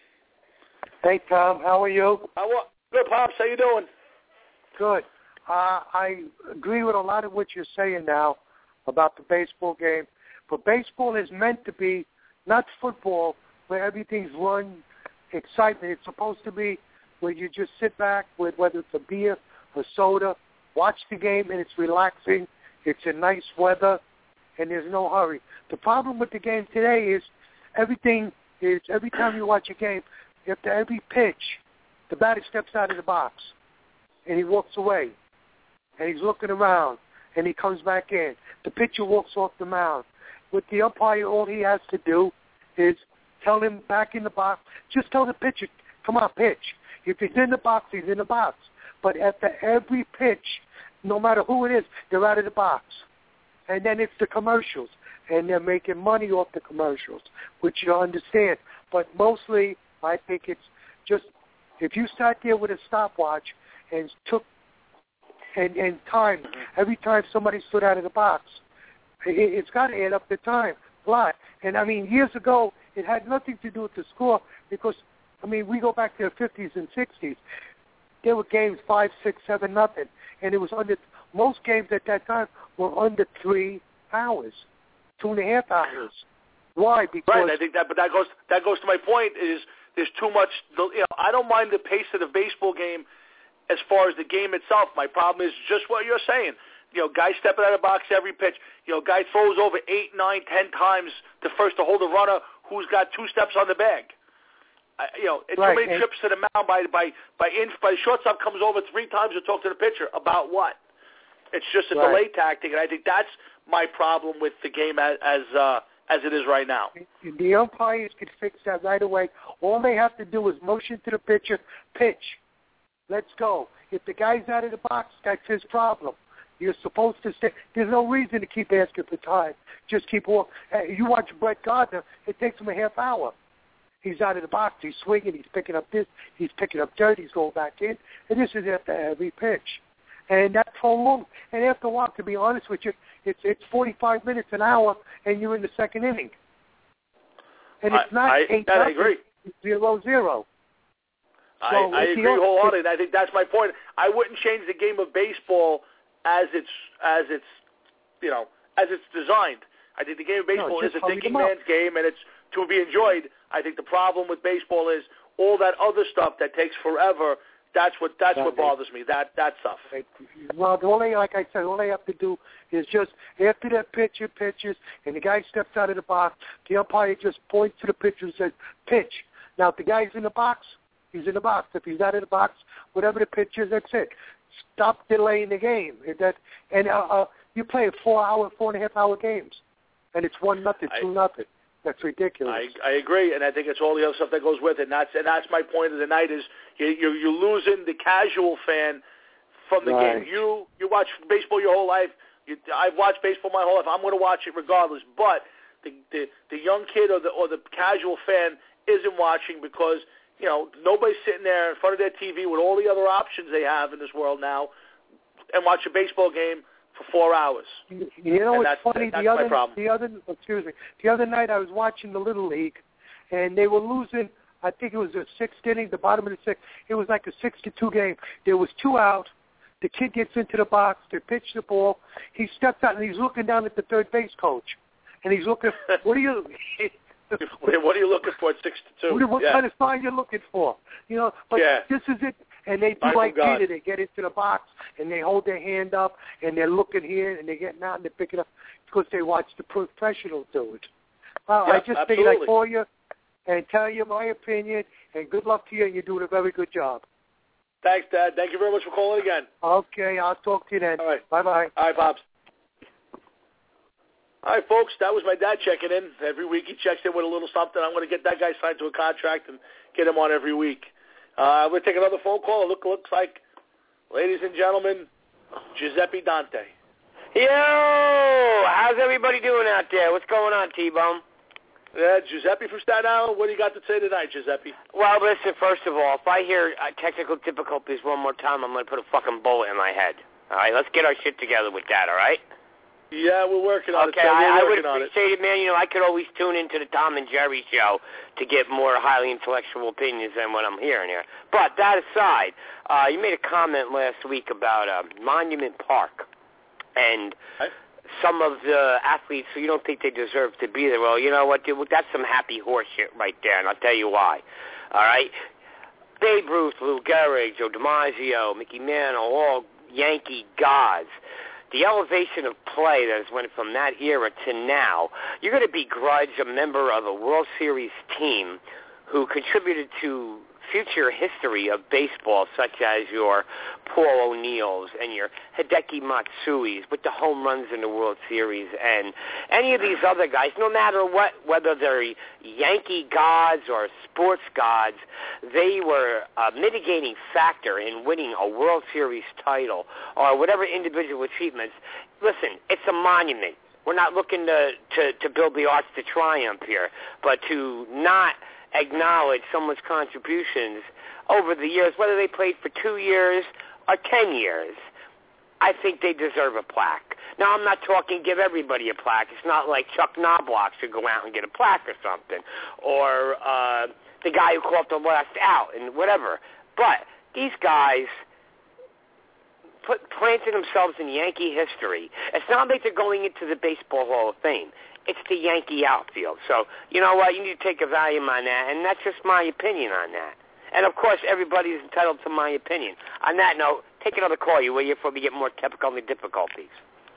S9: Hey, Tom. How are you?
S6: How are, good, Pops. How you doing?
S9: Good. Uh, I agree with a lot of what you're saying now about the baseball game. But baseball is meant to be not football where everything's run, excitement. It's supposed to be where you just sit back with whether it's a beer, a soda, watch the game, and it's relaxing. It's in nice weather, and there's no hurry. The problem with the game today is everything is every time you watch a game, after every pitch, the batter steps out of the box, and he walks away, and he's looking around, and he comes back in. The pitcher walks off the mound. With the umpire, all he has to do is tell him back in the box. Just tell the pitcher, come on, pitch. If he's in the box, he's in the box. But after every pitch, no matter who it is, they're out of the box. And then it's the commercials, and they're making money off the commercials, which you understand. But mostly, I think it's just if you sat there with a stopwatch and took and, and time every time somebody stood out of the box, it, it's got to add up the time a lot. And I mean, years ago, it had nothing to do with the score because, I mean, we go back to the fifties and sixties. There were games five, six, seven, nothing, and it was under. Most games at that time were under three hours, two and a half hours. Why? Because
S6: right. I think that, but that goes that goes to my point. Is there's too much. You know, I don't mind the pace of the baseball game as far as the game itself. My problem is just what you're saying. You know, guys stepping out of the box every pitch. You know, guy throws over eight, nine, ten times to first to hold a runner who's got two steps on the bag. I, you know, it's
S9: right.
S6: too many
S9: and
S6: trips to the mound by by by in by the shortstop comes over three times to talk to the pitcher about what. It's just a
S9: right.
S6: delay tactic, and I think that's my problem with the game as as, uh, as it is right now.
S9: The umpires can fix that right away. All they have to do is motion to the pitcher, pitch, let's go. If the guy's out of the box, that's his problem. You're supposed to stay. There's no reason to keep asking for time. Just keep walking. You watch Brett Gardner, it takes him a half hour. He's out of the box. He's swinging. He's picking up this. He's picking up dirt. He's going back in. And this is after every pitch. And that's so long. And after a while, to be honest with you, it's it's forty-five minutes, an hour, and you're in the second inning. And it's
S6: I,
S9: not
S6: I,
S9: eight
S6: I
S9: nothing.
S6: agree.
S9: It's zero zero.
S6: I,
S9: So
S6: I
S9: it's
S6: agree
S9: the-
S6: wholeheartedly. And I think that's my point. I wouldn't change the game of baseball as it's as it's you know as it's designed. I think the game of baseball
S9: No,
S6: is
S9: just
S6: a
S9: hurry
S6: thinking
S9: them up.
S6: man's game, and it's to be enjoyed. I think the problem with baseball is all that other stuff that takes forever. That's what that's what bothers me. That that stuff.
S9: Well, the only, like I said, all they have to do is just after that pitcher pitches and the guy steps out of the box, the umpire just points to the pitcher and says, pitch. Now, if the guy's in the box, he's in the box. If he's not in the box, whatever the pitch is, that's it. Stop delaying the game. That and uh, uh, you play four-hour, four-and-a-half-hour games, and it's one nothing, two nothing. That's ridiculous.
S6: I, I agree, and I think it's all the other stuff that goes with it. And that's and that's my point of the night is you, you're, you're losing the casual fan from the
S9: right.
S6: game. You you watch baseball your whole life. You, I've watched baseball my whole life. I'm going to watch it regardless. But the, the the young kid or the or the casual fan isn't watching because you know nobody's sitting there in front of their T V with all the other options they have in this world now and watch a baseball game for four hours.
S9: You know,
S6: and
S9: it's
S6: that's,
S9: funny.
S6: That's
S9: the other,
S6: my problem.
S9: the other, excuse me. The other night I was watching the Little League, and they were losing. I think it was the sixth inning, the bottom of the sixth. It was like a six to two game. There was two out. The kid gets into the box. They pitch the ball. He steps out and he's looking down at the third base coach, and he's looking. What are you?
S6: What are you looking for at six to two?
S9: What, what
S6: yeah.
S9: kind of sign you looking for? You know, but
S6: yeah.
S9: this is it. And they do
S6: Michael
S9: like
S6: God.
S9: Peter. They get into the box, and they hold their hand up, and they're looking here, and they're getting out, and they pick it up because they watch the professionals do it. Well,
S6: yeah,
S9: I just
S6: absolutely.
S9: figured I'd call you and tell you my opinion, and good luck to you, and you're doing a very good job.
S6: Thanks, Dad. Thank you very much for calling again.
S9: Okay, I'll talk to you then.
S6: All right.
S9: Bye-bye.
S6: All right, Pops. All right, folks, that was my dad checking in. Every week he checks in with a little something. I'm going to get that guy signed to a contract and get him on every week. Uh, we'll take another phone call. It look, looks like, ladies and gentlemen, Giuseppe Dante.
S10: Yo! How's everybody doing out there? What's going on, T-Bone?
S6: Yeah, Giuseppe from Staten Island. What do you got to say tonight, Giuseppe?
S10: Well, listen, first of all, if I hear uh, technical difficulties one more time, I'm going to put a fucking bullet in my head. All right, let's get our shit together with that, all right?
S6: Yeah, we're working on
S10: okay,
S6: it. Okay,
S10: I, I
S6: would
S10: appreciate it. it, man. You know, I could always tune into the Tom and Jerry show to get more highly intellectual opinions than what I'm hearing here. But that aside, uh, you made a comment last week about uh, Monument Park and
S6: right.
S10: some of the athletes who you don't think they deserve to be there. Well, you know what, dude? That's some happy horse shit right there, and I'll tell you why. All right? Babe Ruth, Lou Gehrig, Joe DiMaggio, Mickey Mantle, all Yankee gods. The elevation of play that has went from that era to now, you're going to begrudge a member of a World Series team who contributed to future history of baseball, such as your Paul O'Neills and your Hideki Matsuis with the home runs in the World Series, and any of these other guys, no matter what, whether they're Yankee gods or sports gods, they were a mitigating factor in winning a World Series title or whatever individual achievements. Listen, it's a monument. We're not looking to, to, to build the Arch to Triumph here, but to not acknowledge someone's contributions over the years, whether they played for two years or ten years, I think they deserve a plaque. Now, I'm not talking give everybody a plaque. It's not like Chuck Knobloch should go out and get a plaque or something, or uh, the guy who caught the last out and whatever. But these guys put, planted themselves in Yankee history. It's not like they're going into the Baseball Hall of Fame. It's the Yankee outfield. So, you know what, you need to take a value on that, and that's just my opinion on that. And, of course, everybody is entitled to my opinion. On that note, take another call, you will, you, before we get more technical difficulties.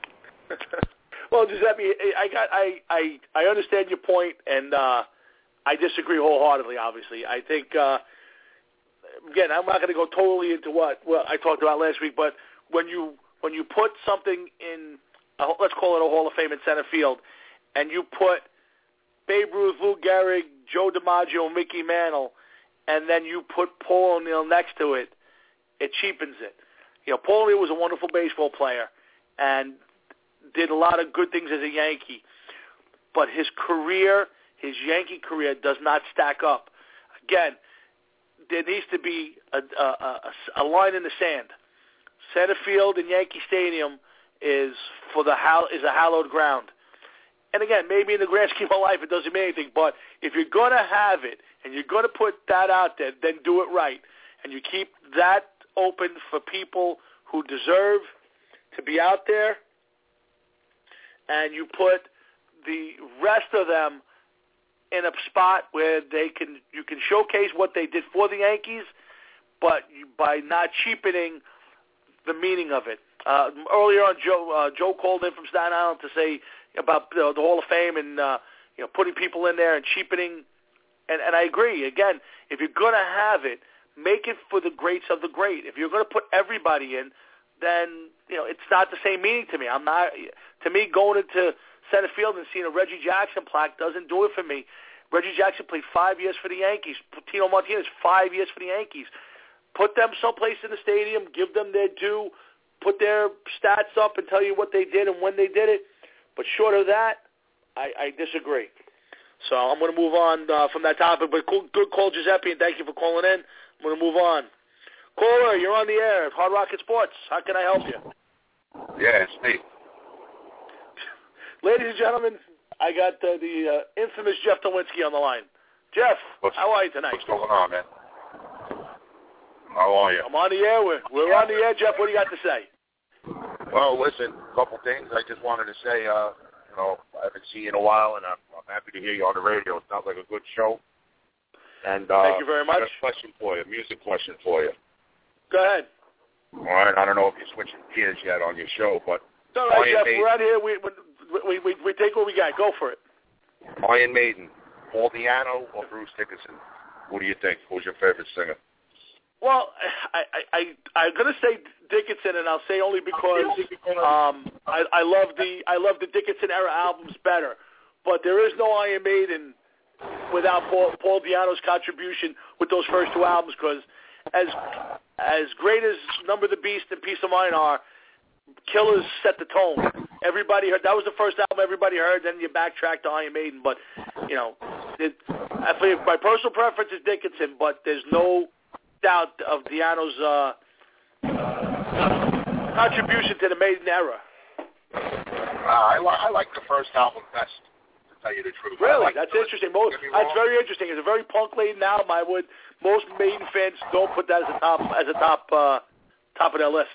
S6: Well, Giuseppe, I got, I, I, I understand your point, and uh, I disagree wholeheartedly, obviously. I think, uh, again, I'm not going to go totally into what, what I talked about last week, but when you when you put something in, a, let's call it a Hall of Fame in center field, and you put Babe Ruth, Lou Gehrig, Joe DiMaggio, Mickey Mantle, and then you put Paul O'Neill next to it, it cheapens it. You know, Paul O'Neill was a wonderful baseball player and did a lot of good things as a Yankee, but his career, his Yankee career, does not stack up. Again, there needs to be a, a, a, a line in the sand. Center field in Yankee Stadium is for the is a hallowed ground. And again, maybe in the grand scheme of life it doesn't mean anything, but if you're going to have it and you're going to put that out there, then do it right. And you keep that open for people who deserve to be out there, and you put the rest of them in a spot where they can you can showcase what they did for the Yankees, but you, by not cheapening the meaning of it. Uh, earlier on, Joe uh, Joe called in from Staten Island to say about uh, the Hall of Fame and uh, you know putting people in there and cheapening, and, and I agree. Again, if you're going to have it, make it for the greats of the great. If you're going to put everybody in, then, you know, it's not the same meaning to me. I'm not, to me, going into center field and seeing a Reggie Jackson plaque doesn't do it for me. Reggie Jackson played five years for the Yankees. Tino Martinez, five years for the Yankees. Put them someplace in the stadium, give them their due, put their stats up and tell you what they did and when they did it. But short of that, I, I disagree. So I'm going to move on uh, from that topic. But cool, good call, Giuseppe, and thank you for calling in. I'm going to move on. Caller, you're on the air at Hard Rocket Sports. How can I help you?
S11: Yeah, it's me.
S6: Ladies and gentlemen, I got uh, the uh, infamous Jeff Dowinski on the line. Jeff,
S11: what's,
S6: how are you tonight?
S11: What's going on, man? How are you?
S6: I'm on the air. We're, we're on the air, Jeff. What do you got to say?
S11: Well, listen, a couple things. I just wanted to say, uh, you know, I haven't seen you in a while, and I'm, I'm happy to hear you on the radio. It sounds like a good show. And uh,
S6: thank you very much.
S11: I got a question for you, a music question for you.
S6: Go ahead.
S11: All right. I don't know if you're switching gears yet on your show, but
S6: it's all right,
S11: Iron
S6: Jeff.
S11: Maiden,
S6: we're out here. We, we we we take what we got. Go for it.
S11: Iron Maiden, Paul Di'Anno or Bruce Dickinson? Who do you think? Who's your favorite singer?
S6: Well, I, I, I, I'm going to say Dickinson, and I'll say only because um, I, I love the I love the Dickinson era albums better. But there is no Iron Maiden without Paul, Paul Di'Anno's contribution with those first two albums. Because as as great as Number of the Beast and Peace of Mind are, Killers set the tone. Everybody heard that was the first album everybody heard. Then you backtrack to Iron Maiden, but you know, it, I think my personal preference is Dickinson, but there's no doubt of Di'Anno's uh, contribution to the Maiden era.
S11: Uh, I, li- I like the first album best, to tell you the truth.
S6: Really?
S11: Like
S6: that's
S11: the,
S6: interesting. Most, that's very interesting. It's a very punk-laden album. I would most Maiden fans don't put that as a top as a top uh, top of their list.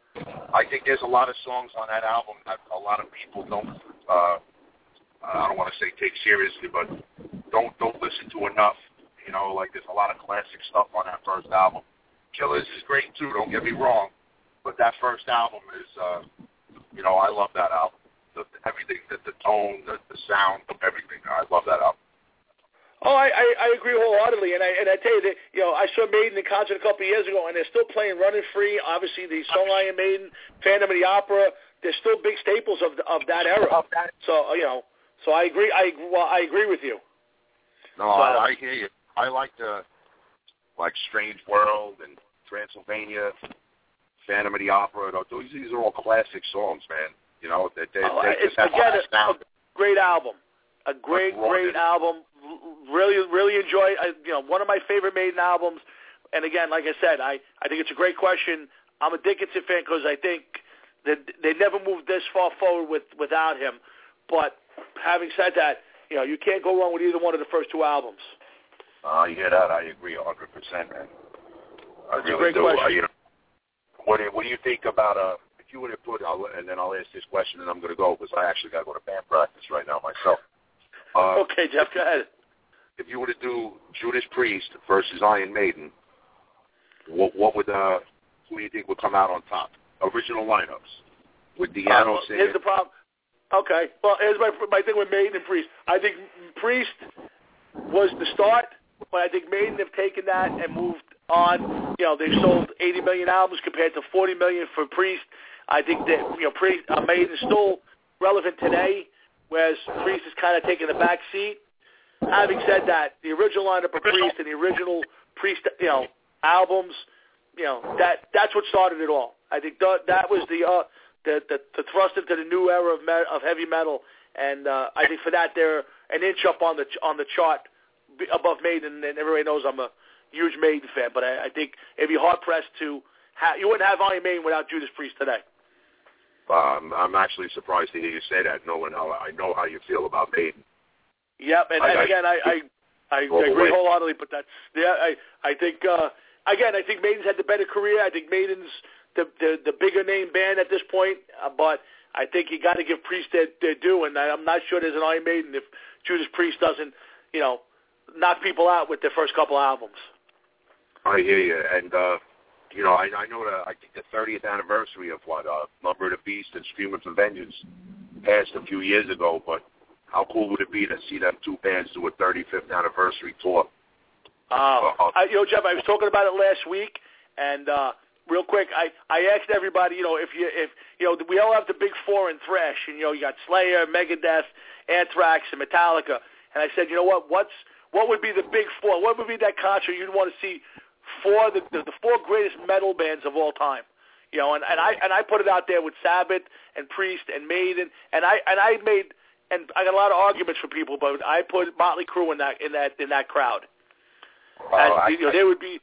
S11: I think there's a lot of songs on that album that a lot of people don't. Uh, I don't want to say take seriously, but don't don't listen to enough. You know, like there's a lot of classic stuff on that first album. Killers is great too, don't get me wrong, but that first album is, uh, you know, I love that album. The, everything, the, the tone, the, the sound, everything. I love that album.
S6: Oh, I, I, I agree wholeheartedly, and I and I tell you that you know I saw Maiden in concert a couple of years ago, and they're still playing "Running Free." Obviously, the song "Iron Maiden," "Phantom of the Opera," they're still big staples of of that era. So you know, so I agree. I well, I agree with you.
S11: No, so, I, I hear you. I like the like Strange World and Transylvania, Phantom of the Opera. Those these are all classic songs, man. You know, they, they,
S6: oh,
S11: they
S6: it's
S11: just have
S6: again
S11: a,
S6: a great album, a great great album. Really, really enjoy. I, you know, one of my favorite Maiden albums. And again, like I said, I, I think it's a great question. I'm a Dickinson fan because I think that they never moved this far forward with without him. But having said that, you know, you can't go wrong with either one of the first two albums.
S11: Uh, yeah, that I agree one hundred percent, man. I
S6: That's
S11: really
S6: a great
S11: do.
S6: question.
S11: Uh, you know, what, do, what do you think about, uh, if you would have put, I'll, and then I'll ask this question and I'm going to go because I actually got to go to band practice right now myself. Uh,
S6: okay, Jeff, go ahead.
S11: If you were to do Judas Priest versus Iron Maiden, what, what would, uh, who do you think would come out on top? Original lineups. With Di'Anno
S6: uh, well,
S11: singing.
S6: Here's the problem. Okay, well, here's my, my thing with Maiden and Priest. I think Priest was the start, but I think Maiden have taken that and moved on. You know, they've sold eighty million albums compared to forty million for Priest. I think that, you know, Priest, uh, Maiden is still relevant today, whereas Priest is kind of taking the back seat. Having said that, the original lineup of Priest and the original Priest, you know, albums, you know, that that's what started it all. I think that, that was the, uh, the the the thrust into the new era of me- of heavy metal, and uh, I think for that they're an inch up on the on the chart above Maiden, and everybody knows I'm a huge Maiden fan, but I, I think it'd be hard pressed to ha- you wouldn't have Iron Maiden without Judas Priest today.
S11: Um, I'm actually surprised to hear you say that, knowing how I know how you feel about Maiden.
S6: Yep, and,
S11: I,
S6: and again, I I, I, I agree wholeheartedly, but that's yeah, I I think uh, again, I think Maiden's had the better career. I think Maiden's the the, the bigger name band at this point, uh, but I think you got to give Priest their, their due, and I'm not sure there's an Iron Maiden if Judas Priest doesn't, you know, knock people out with their first couple albums.
S11: I hear you, and uh, you know, I, I know that I think the thirtieth anniversary of what uh, Number of the Beast and Screaming for Vengeance passed a few years ago, but how cool would it be to see them two bands do a thirty-fifth anniversary tour?
S6: Uh, I, you know, Jeff, I was talking about it last week, and uh, real quick, I, I asked everybody, you know, if you if you know, we all have the big four in thrash, and you know, you got Slayer, Megadeth, Anthrax, and Metallica, and I said, you know what, what's what would be the big four? What would be that concert you'd want to see for the the, the four greatest metal bands of all time? You know, and, and I and I put it out there with Sabbath and Priest and Maiden, and I and I made and I got a lot of arguments for people, but I put Motley Crue in that in that in that crowd.
S11: Uh,
S6: and,
S11: I,
S6: you know, they would be.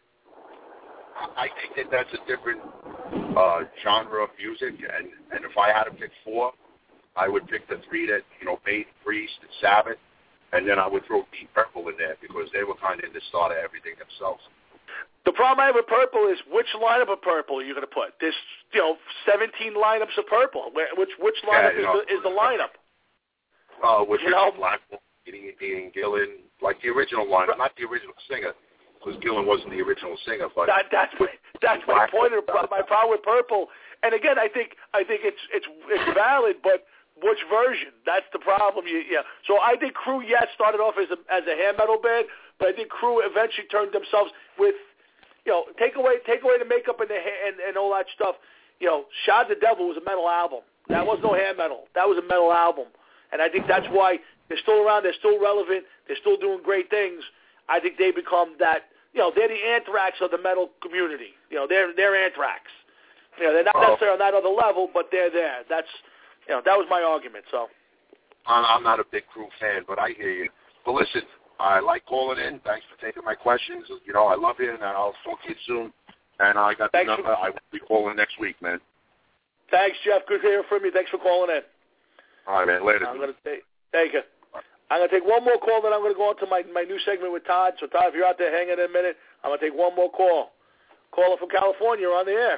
S11: I think that that's a different uh, genre of music, and and if I had to pick four, I would pick the three that you know, Maiden, Priest, and Sabbath, and then I would throw Deep Purple in there because they were kind of in the start of everything themselves.
S6: The problem I have with Purple is which lineup of Purple are you going to put? There's, you know, seventeen lineups of Purple. Which which lineup
S11: yeah,
S6: is,
S11: know,
S6: the, is the lineup?
S11: Uh, with
S6: you
S11: Richard
S6: know?
S11: Blackmore, Ian, Ian Gillan, like the original lineup, not the original singer, because Gillan wasn't the original singer. But
S6: that, that's my, that's my point. Of, my problem with Purple, and again, I think I think it's it's it's valid, but which version? That's the problem. You, yeah. So I think Crue, yes, started off as a as a hair metal band, but I think Crue eventually turned themselves with. You know, take away take away the makeup and the hair and, and all that stuff. You know, Shot the Devil was a metal album. That was no hair metal. That was a metal album. And I think that's why they're still around. They're still relevant. They're still doing great things. I think they become that. You know, they're the Anthrax of the metal community. You know, they're they're Anthrax. You know, they're not necessarily on that other level, but they're there. That's you know, that was my argument. So
S11: I'm not a big Crue fan, but I hear you. But listen. I like calling in. Thanks for taking my questions. You know, I love you, and I'll talk to you soon. And I got the
S6: Thanks
S11: number.
S6: For,
S11: I will be calling next week, man.
S6: Thanks, Jeff. Good to hear from you. Thanks for calling in.
S11: All right, man. Later.
S6: I'm going to take, thank you. I'm going to take one more call, then I'm going to go on to my, my new segment with Todd. So, Todd, if you're out there hanging in a minute, I'm going to take one more call. Caller from California, you're on the air.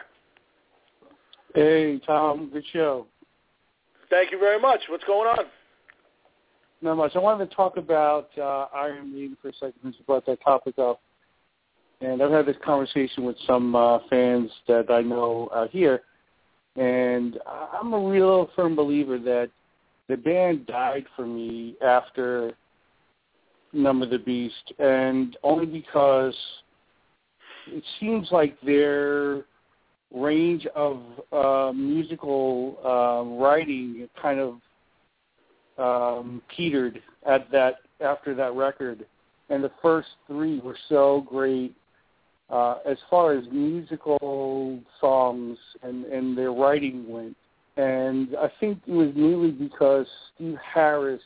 S12: Hey, Tom. Good show.
S6: Thank you very much. What's going on?
S12: Not much. I wanted to talk about uh, Iron Maiden for a second since you brought that topic up. And I've had this conversation with some uh, fans that I know out here, and I'm a real firm believer that the band died for me after Number the Beast, and only because it seems like their range of uh, musical uh, writing kind of Um, petered at that after that record, and the first three were so great uh, as far as musical songs and, and their writing went. And I think it was mainly because Steve Harris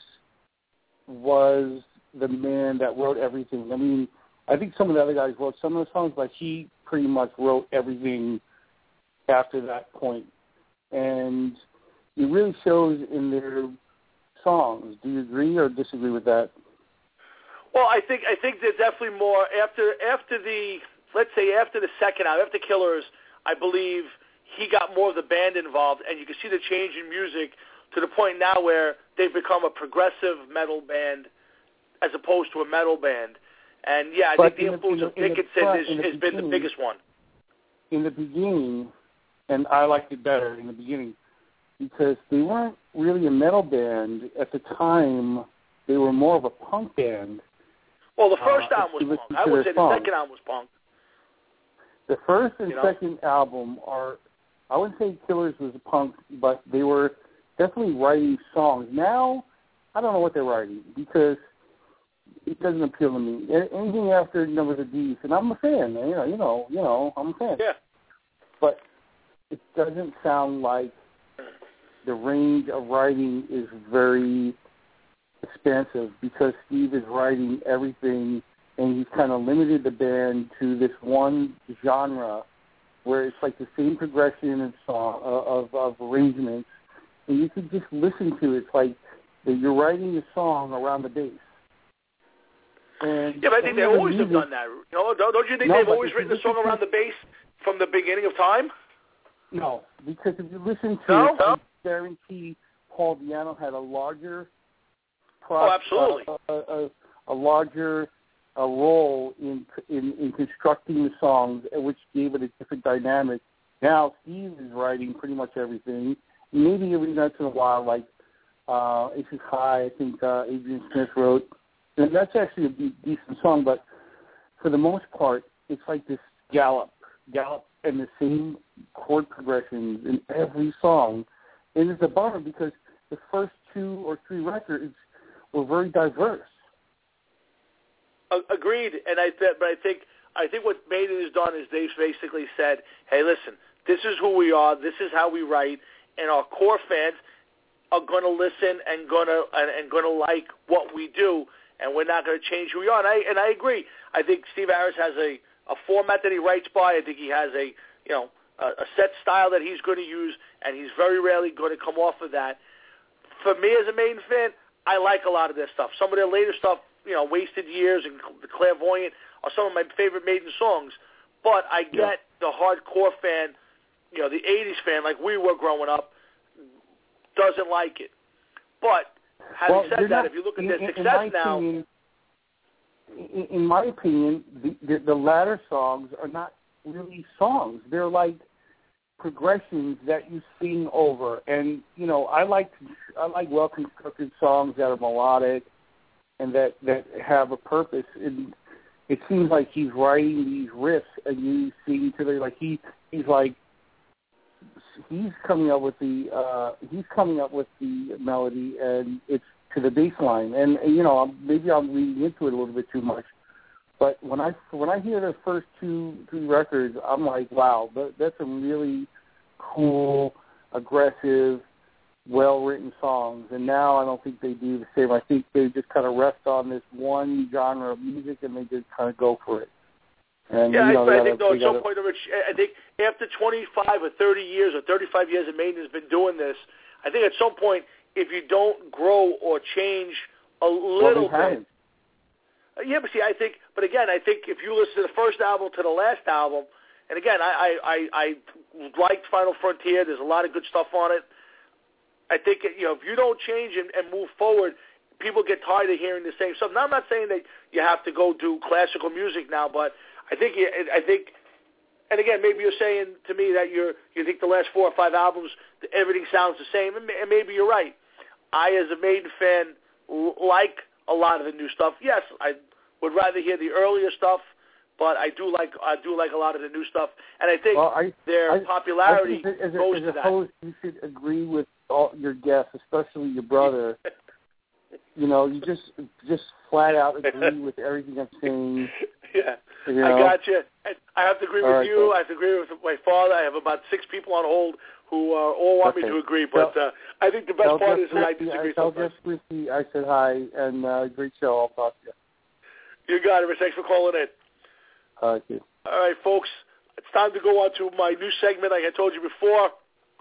S12: was the man that wrote everything. I mean, I think some of the other guys wrote some of the songs, but he pretty much wrote everything after that point. And it really shows in their songs. Do you agree or disagree with that?
S6: Well, I think I think there's definitely more after after the let's say after the second album, after Killers. I believe he got more of the band involved, and you can see the change in music to the point now where they've become a progressive metal band as opposed to a metal band. And yeah, I
S12: but
S6: think the influence the, of Dickinson
S12: the,
S6: is, has been the biggest one.
S12: In the beginning, and I liked it better in the beginning, because they weren't really a metal band. At the time, they were more of a punk band.
S6: Well, the first
S12: uh,
S6: album was punk. I would say the
S12: songs.
S6: second album was punk.
S12: The first and
S6: you know?
S12: second album are, I wouldn't say Killers was a punk, but they were definitely writing songs. Now, I don't know what they're writing, because it doesn't appeal to me. Anything after Number the Beast, and I'm a fan, you know, you know, you know, I'm a fan.
S6: Yeah.
S12: But it doesn't sound like the range of writing is very expansive, because Steve is writing everything, and he's kind of limited the band to this one genre where it's like the same progression of song of, of arrangements, and you could just listen to it. It's like that you're writing a song around the bass. And
S6: yeah, but I think they always music, have done that. You know, don't, don't you think
S12: no,
S6: they've always written a song around the bass from the beginning of time?
S12: No, because if you listen to
S6: no?
S12: it, I guarantee Paul Di'Anno had a larger, pro-
S6: oh, absolutely,
S12: uh, a, a, a larger a role in, in in constructing the songs, which gave it a different dynamic. Now Steve is writing pretty much everything. Maybe every once in a while, like uh, Aces High, I think uh, Adrian Smith wrote, and that's actually a de- decent song. But for the most part, it's like this gallop, gallop, and the same chord progressions in every song. And it's a bummer because the first two or three records were very diverse.
S6: Agreed, and I th- but I think I think what Maiden has done is they've basically said, "Hey, listen, this is who we are. This is how we write, and our core fans are going to listen and going to and, and going to like what we do, and we're not going to change who we are." And I and I agree. I think Steve Harris has a, a format that he writes by. I think he has a you know a, a set style that he's going to use, and he's very rarely going to come off of that. For me as a Maiden fan, I like a lot of their stuff. Some of their later stuff, you know, Wasted Years and The Clairvoyant are some of my favorite Maiden songs. But I get yeah. the hardcore fan, you know, the eighties fan, like we were growing up, doesn't like it. But having
S12: well,
S6: said that,
S12: not,
S6: if you look at
S12: in,
S6: their
S12: in,
S6: success
S12: in
S6: now...
S12: Opinion, in, in my opinion, the, the, the latter songs are not really songs. They're like progressions that you sing over. And, you know, I like I like well-constructed songs that are melodic and that, that have a purpose. And it seems like he's writing these riffs and you sing to the, like he he's like, he's coming up with the, uh, he's coming up with the melody and it's to the bass line. And, and, you know, maybe I'm reading into it a little bit too much. But when I when I hear the first two three records, I'm like, wow, that, that's a really cool, aggressive, well-written songs. And now I don't think they do the same. I think they just kind of rest on this one genre of music and they just kind of go for it. And,
S6: yeah,
S12: you know,
S6: I, I
S12: gotta,
S6: think though at some
S12: gotta,
S6: point, Rich, I think after twenty-five or thirty years or thirty-five years of Maiden has been doing this, I think at some point, if you don't grow or change a little
S12: well,
S6: bit. Yeah, but see, I think, but again, I think if you listen to the first album to the last album, and again, I, I, I liked Final Frontier. There's a lot of good stuff on it. I think, you know, if you don't change and, and move forward, people get tired of hearing the same stuff. Now, I'm not saying that you have to go do classical music now, but I think, I think, and again, maybe you're saying to me that you're, you think the last four or five albums, everything sounds the same, and maybe you're right. I, as a Maiden fan, like a lot of the new stuff. Yes, I would rather hear the earlier stuff, but I do like I do like a lot of the new stuff, and I think
S12: well, I,
S6: their
S12: I,
S6: popularity
S12: I think as a,
S6: goes
S12: as
S6: to
S12: a
S6: that.
S12: host, you should agree with all your guests, especially your brother. You know, you just just flat out agree with everything I'm saying.
S6: Yeah,
S12: you know?
S6: I got you. I have to agree
S12: all
S6: with
S12: right,
S6: you.
S12: so.
S6: I have to agree with my father. I have about six people on hold who uh, all want
S12: okay.
S6: me to agree, but uh, I think the best
S12: tell
S6: part
S12: Jeff
S6: is that I
S12: Christie,
S6: disagree
S12: I tell
S6: sometimes.
S12: Jeff Christie I said hi, and uh, great show. I'll talk to you.
S6: You got it, Rich. Thanks for calling in.
S12: Uh, thank you.
S6: All right, folks. It's time to go on to my new segment. Like I told you before,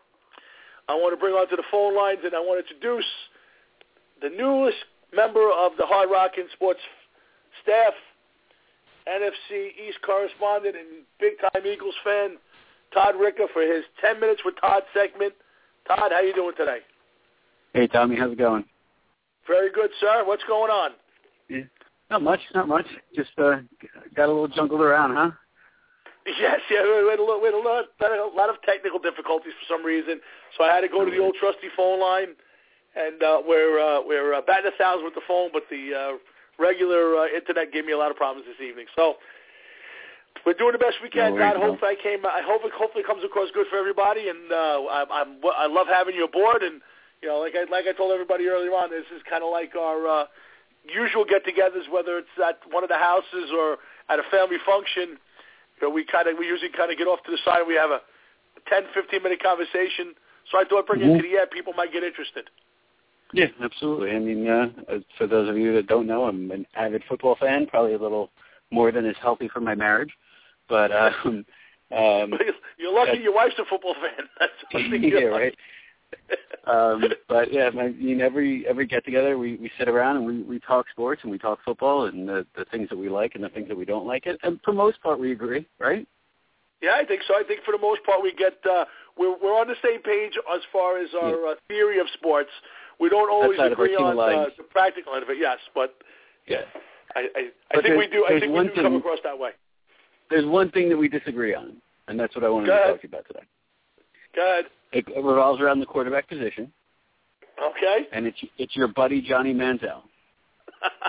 S6: I want to bring on to the phone lines, and I want to introduce the newest member of the Hard Rockin' Sports staff, N F C East correspondent and big-time Eagles fan, Todd Ricker, for his ten minutes with Todd segment. Todd, how you doing today?
S13: Hey, Tommy. How's it going?
S6: Very good, sir. What's going on?
S13: Yeah. Not much, not much. Just uh, got a little juggled around, huh?
S6: Yes, yeah. We had a, little, we had a, lot, a lot of technical difficulties for some reason, so I had to go to the old trusty phone line, and uh, we're uh, we're uh, batting a thousand with the phone, but the uh, regular uh, internet gave me a lot of problems this evening. So we're doing the best we can,
S13: no
S6: Todd. Hopefully, I came. I hope it hopefully comes across good for everybody, and uh, I, I'm I love having you aboard. And you know, like I like I told everybody earlier on, this is kind of like our uh, usual get-togethers, whether it's at one of the houses or at a family function. You know, we kind of we usually kind of get off to the side. We have a ten, fifteen minute conversation. So I thought bringing
S13: mm-hmm.
S6: it to the air, people might get interested.
S13: Yeah, absolutely. I mean, uh, for those of you that don't know, I'm an avid football fan, probably a little more than is healthy for my marriage. But um, um,
S6: you're lucky your wife's a football fan. That's one thing.
S13: Yeah, right. um, but yeah, I mean, every every get together, we, we sit around and we, we talk sports and we talk football and the, the things that we like and the things that we don't like. It, and for the most part, we agree, right?
S6: Yeah, I think so. I think for the most part, we get uh, we're we're on the same page as far as our
S13: yeah.
S6: uh, theory of sports. We don't always agree on uh, the practical end of it. Yes, but
S13: yeah,
S6: I I, I
S13: but
S6: think we do. I think we do
S13: thing,
S6: come across that way.
S13: There's one thing that we disagree on, and that's what I wanted to talk to you about today.
S6: Go ahead.
S13: It revolves around the quarterback position.
S6: Okay.
S13: And it's it's your buddy Johnny Manziel.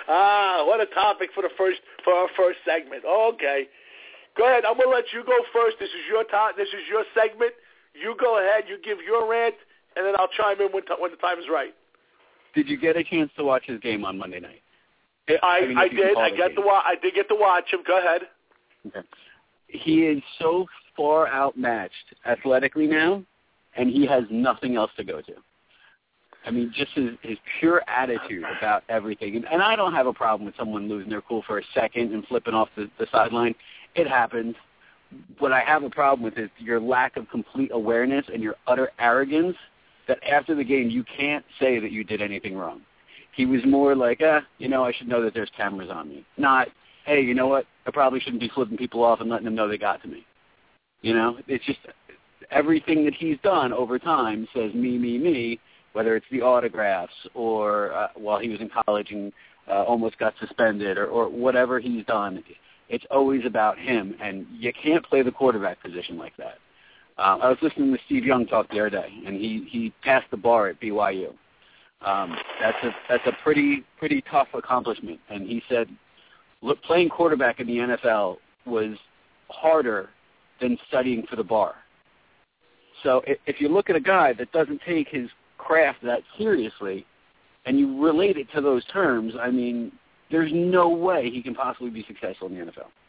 S6: Ah, what a topic for the first for our first segment. Okay, go ahead. I'm gonna let you go first. This is your time. This is your segment. You go ahead. You give your rant, and then I'll chime in when t- when the time is right.
S13: Did you get a chance to watch his game on Monday night?
S6: I,
S13: I, mean,
S6: I did. I get the wa- I did get to watch him. Go ahead.
S13: Okay. He is so far outmatched athletically now, and he has nothing else to go to. I mean, just his, his pure attitude about everything. And, and I don't have a problem with someone losing their cool for a second and flipping off the, the sideline. It happens. What I have a problem with is your lack of complete awareness and your utter arrogance that after the game you can't say that you did anything wrong. He was more like, eh, you know, I should know that there's cameras on me. Not, hey, you know what, I probably shouldn't be flipping people off and letting them know they got to me. You know, it's just everything that he's done over time says me, me, me, whether it's the autographs or uh, while he was in college and uh, almost got suspended or, or whatever he's done. It's always about him, and you can't play the quarterback position like that. Uh, I was listening to Steve Young talk the other day, and he, he passed the bar at B Y U. Um, that's a that's a pretty pretty tough accomplishment. And he said, look, playing quarterback in the N F L was harder than studying for the bar. So if, if you look at a guy that doesn't take his craft that seriously, and you relate it to those terms, I mean, there's no way he can possibly be successful in the N F L.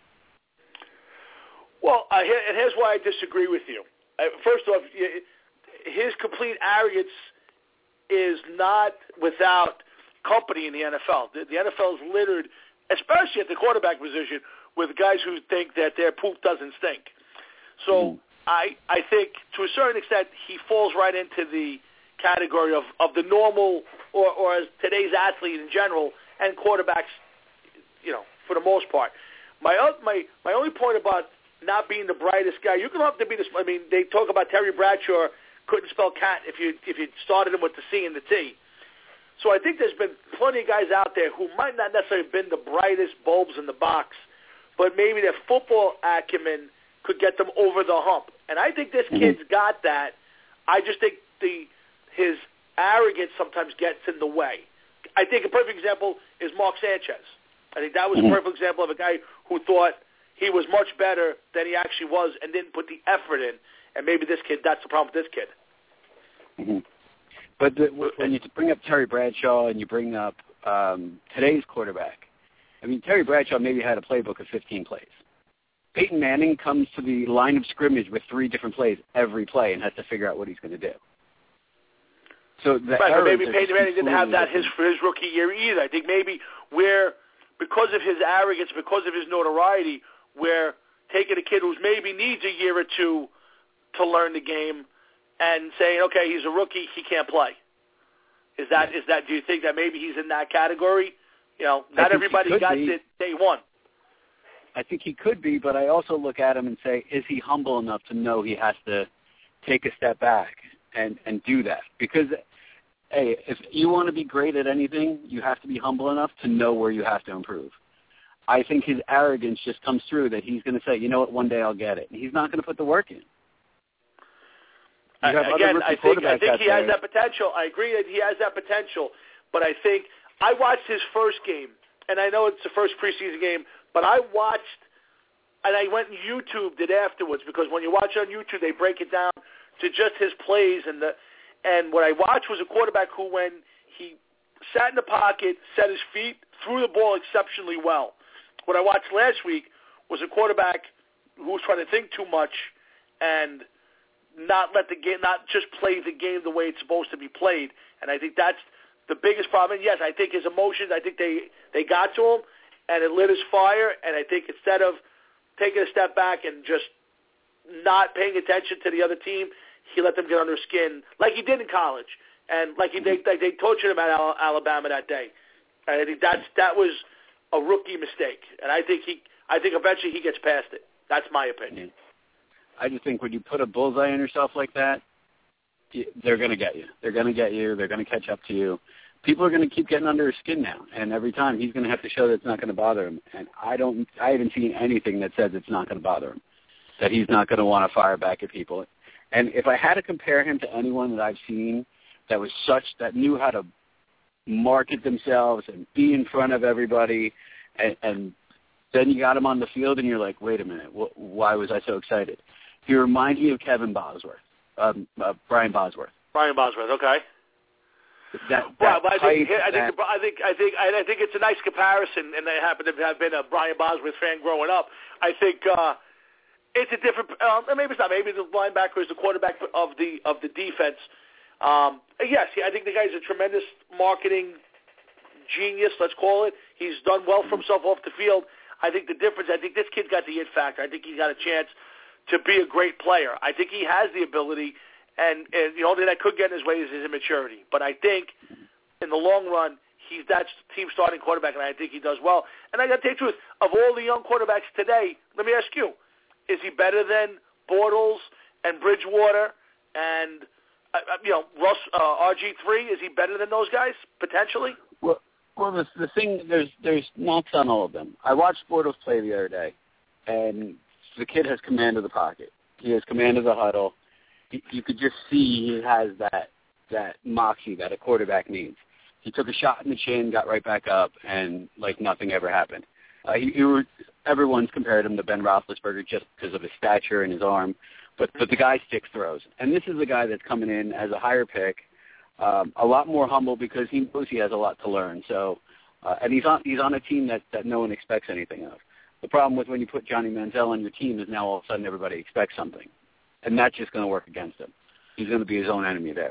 S6: Well, uh, here, and here's why I disagree with you. Uh, first off, his complete arrogance is not without company in the N F L. The, the N F L is littered, especially at the quarterback position, with guys who think that their poop doesn't stink. So mm. I I think to a certain extent he falls right into the category of, of the normal or, or as today's athlete in general and quarterbacks, you know, for the most part. My my my only point about not being the brightest guy, you can have to be this. I mean, they talk about Terry Bradshaw couldn't spell cat if you if you started him with the C and the T. So I think there's been plenty of guys out there who might not necessarily have been the brightest bulbs in the box, but maybe their football acumen could get them over the hump. And I think this mm-hmm. kid's got that. I just think the his arrogance sometimes gets in the way. I think a perfect example is Mark Sanchez. I think that was mm-hmm. a perfect example of a guy who thought he was much better than he actually was and didn't put the effort in. And maybe this kid, that's the problem with this kid.
S13: Mm-hmm. But the, when you bring up Terry Bradshaw and you bring up um, today's quarterback, I mean, Terry Bradshaw maybe had a playbook of fifteen plays. Peyton Manning comes to the line of scrimmage with three different plays every play and has to figure out what he's going to do. So the
S6: right, but maybe Peyton Manning didn't have that his for his rookie year either. I think maybe where, because of his arrogance, because of his notoriety, where taking a kid who's maybe needs a year or two to learn the game and saying, okay, he's a rookie, he can't play. Is that is that? Do you think that maybe he's in that category? You know, not everybody got
S13: be.
S6: it day one.
S13: I think he could be, but I also look at him and say, is he humble enough to know he has to take a step back and, and do that? Because, hey, if you want to be great at anything, you have to be humble enough to know where you have to improve. I think his arrogance just comes through that he's going to say, you know what, one day I'll get it. And he's not going to put the work in.
S6: Uh, again, I think, I think he has that potential. I agree that he has that potential. But I think I watched his first game, and I know it's the first preseason game, but I watched, and I went and YouTubed it afterwards because when you watch on YouTube, they break it down to just his plays. And the and what I watched was a quarterback who, when he sat in the pocket, set his feet, threw the ball exceptionally well. What I watched last week was a quarterback who was trying to think too much and not let the game, not just play the game the way it's supposed to be played. And I think that's the biggest problem. And yes, I think his emotions, I think they, they got to him, and it lit his fire. And I think instead of taking a step back and just not paying attention to the other team, he let them get under his skin like he did in college, and like he they, like they tortured him at Alabama that day. And I think that's that was a rookie mistake, and I think he, I think eventually he gets past it. That's my opinion.
S13: I just think when you put a bullseye on yourself like that, they're going to get you. They're going to get you. They're going to catch up to you. People are going to keep getting under his skin now, and every time he's going to have to show that it's not going to bother him. And I don't, I haven't seen anything that says it's not going to bother him, that he's not going to want to fire back at people. And if I had to compare him to anyone that I've seen that was such, that knew how to market themselves and be in front of everybody, and, and then you got him on the field, and you're like, wait a minute, wh- why was I so excited? He reminds me of Kevin Bosworth, um, uh, Brian Bosworth.
S6: Brian Bosworth, okay.
S13: That,
S6: well,
S13: that
S6: but I think
S13: type,
S6: I think
S13: that,
S6: I think I think I think it's a nice comparison, and I happen to have been a Brian Bosworth fan growing up. I think uh, it's a different. Uh, maybe it's not. Maybe the linebacker is the quarterback of the of the defense. Um, yes, I think the guy's a tremendous marketing genius. Let's call it. He's done well for himself off the field. I think the difference. I think this kid's got the it factor. I think he's got a chance to be a great player. I think he has the ability. And, and the only thing that could get in his way is his immaturity. But I think in the long run, he's that team starting quarterback, and I think he does well. And I got to tell you the truth, of all the young quarterbacks today, let me ask you, is he better than Bortles and Bridgewater and, uh, you know, Russ, uh, R G three? Is he better than those guys, potentially?
S13: Well, well the, the thing, there's, there's knocks on all of them. I watched Bortles play the other day, and the kid has command of the pocket. He has command of the huddle. You could just see he has that that moxie that a quarterback needs. He took a shot in the chin, got right back up, and like nothing ever happened. Uh, he, he were, everyone's compared him to Ben Roethlisberger just because of his stature and his arm, but but the guy sticks throws. And this is a guy that's coming in as a higher pick, um, a lot more humble because he knows he has a lot to learn. So, uh, and he's on he's on a team that that no one expects anything of. The problem with when you put Johnny Manziel on your team is now all of a sudden everybody expects something. And that's just going to work against him. He's going to be his own enemy there.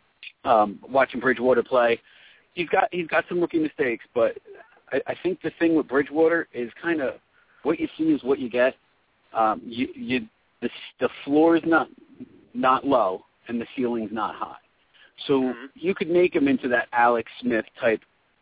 S13: Um, watching Bridgewater play, he's got he's got some rookie mistakes, but I, I think the thing with Bridgewater is kind of what you see is what you get. Um, you, you the the floor is not not low and the ceiling's not high, so mm-hmm. you could make him into that Alex Smith type,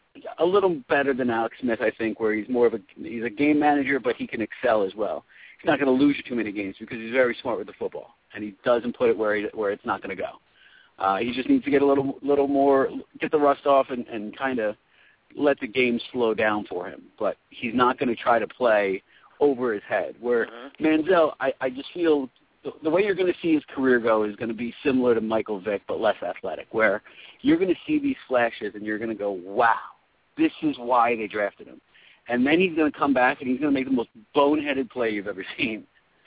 S13: a little better than Alex Smith, I think, where he's more of a he's a game manager, but he can excel as well. He's not going to lose you too many games because he's very smart with the football, and he doesn't put it where he, where it's not going to go. Uh, he just needs to get a little little more, get the rust off, and, and kind of let the game slow down for him. But he's not going to try to play over his head. Where uh-huh. Manziel, I, I just feel the, the way you're going to see his career go is going to be similar to Michael Vick, but less athletic, where you're going to see these flashes, and you're going to go, wow, this is why they drafted him. And then he's going to come back, and he's going to make the most boneheaded play you've ever seen.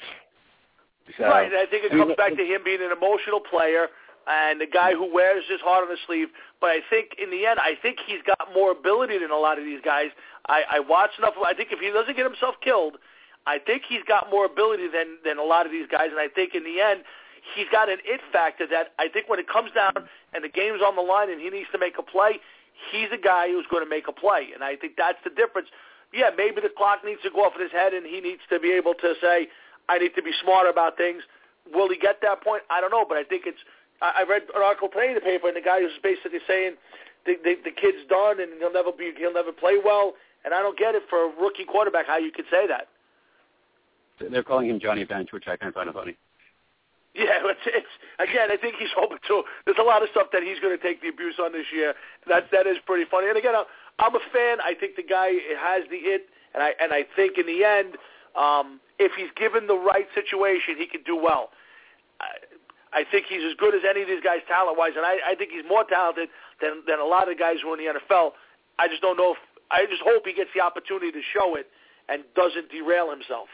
S13: So,
S6: right, and I think it comes back to him being an emotional player and the guy who wears his heart on his sleeve. But I think in the end, I think he's got more ability than a lot of these guys. I, I watched enough. I think if he doesn't get himself killed, I think he's got more ability than, than a lot of these guys. And I think in the end, he's got an it factor that I think when it comes down and the game's on the line and he needs to make a play, he's a guy who's going to make a play. And I think that's the difference. Yeah, maybe the clock needs to go off in his head and he needs to be able to say, I need to be smarter about things. Will he get that point? I don't know, but I think it's – I read an article today in the paper, and the guy was basically saying the, the, the kid's done and he'll never be he'll never play well, and I don't get it for a rookie quarterback how you could say that.
S13: They're calling him Johnny Bench, which I kind of find funny.
S6: Yeah, it's, it's again, I think he's hoping to. There's a lot of stuff that he's going to take the abuse on this year. That that is pretty funny. And again, I'm, I'm a fan. I think the guy has the it, and I and I think in the end, um, if he's given the right situation, he can do well. I, I think he's as good as any of these guys talent-wise, and I, I think he's more talented than than a lot of the guys who are in the N F L. I just don't know if I just hope he gets the opportunity to show it and doesn't derail himself.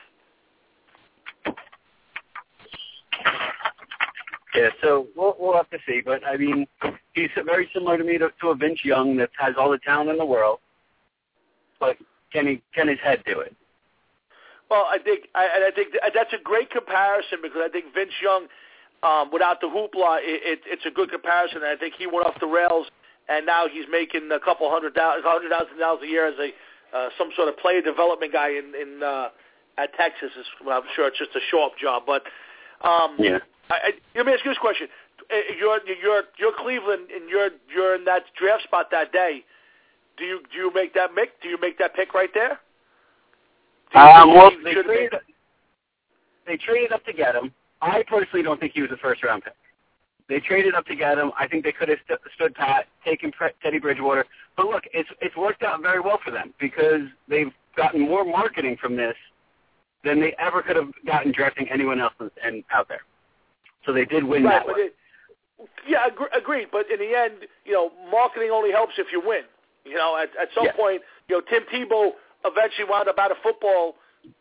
S13: Yeah, so we'll we'll have to see. But I mean, he's very similar to me to, to a Vince Young that has all the talent in the world, but can he can his head do it?
S6: Well, I think I, and I think that's a great comparison because I think Vince Young, um, without the hoopla, it, it, it's a good comparison. And I think he went off the rails, and now he's making a couple hundred thousand, hundred thousand dollars a year as a uh, some sort of player development guy in in uh, at Texas. Well, I'm sure it's just a show-up job, but um,
S13: yeah.
S6: I, I, let me ask you this question: You're you're you're Cleveland, and you're you're in that draft spot that day. Do you do you make that pick? Do you make that pick right there?
S13: Um, well, they traded, they traded up to get him. I personally don't think he was a first-round pick. They traded up to get him. I think they could have st- stood pat, taken Teddy Bridgewater. But look, it's it's worked out very well for them because they've gotten more marketing from this than they ever could have gotten drafting anyone else and out there. So they did win
S6: right,
S13: that
S6: but
S13: way.
S6: It, Yeah, ag- agreed. But in the end, you know, marketing only helps if you win. You know, at, at some
S13: yeah.
S6: point, you know, Tim Tebow eventually wound up out of football.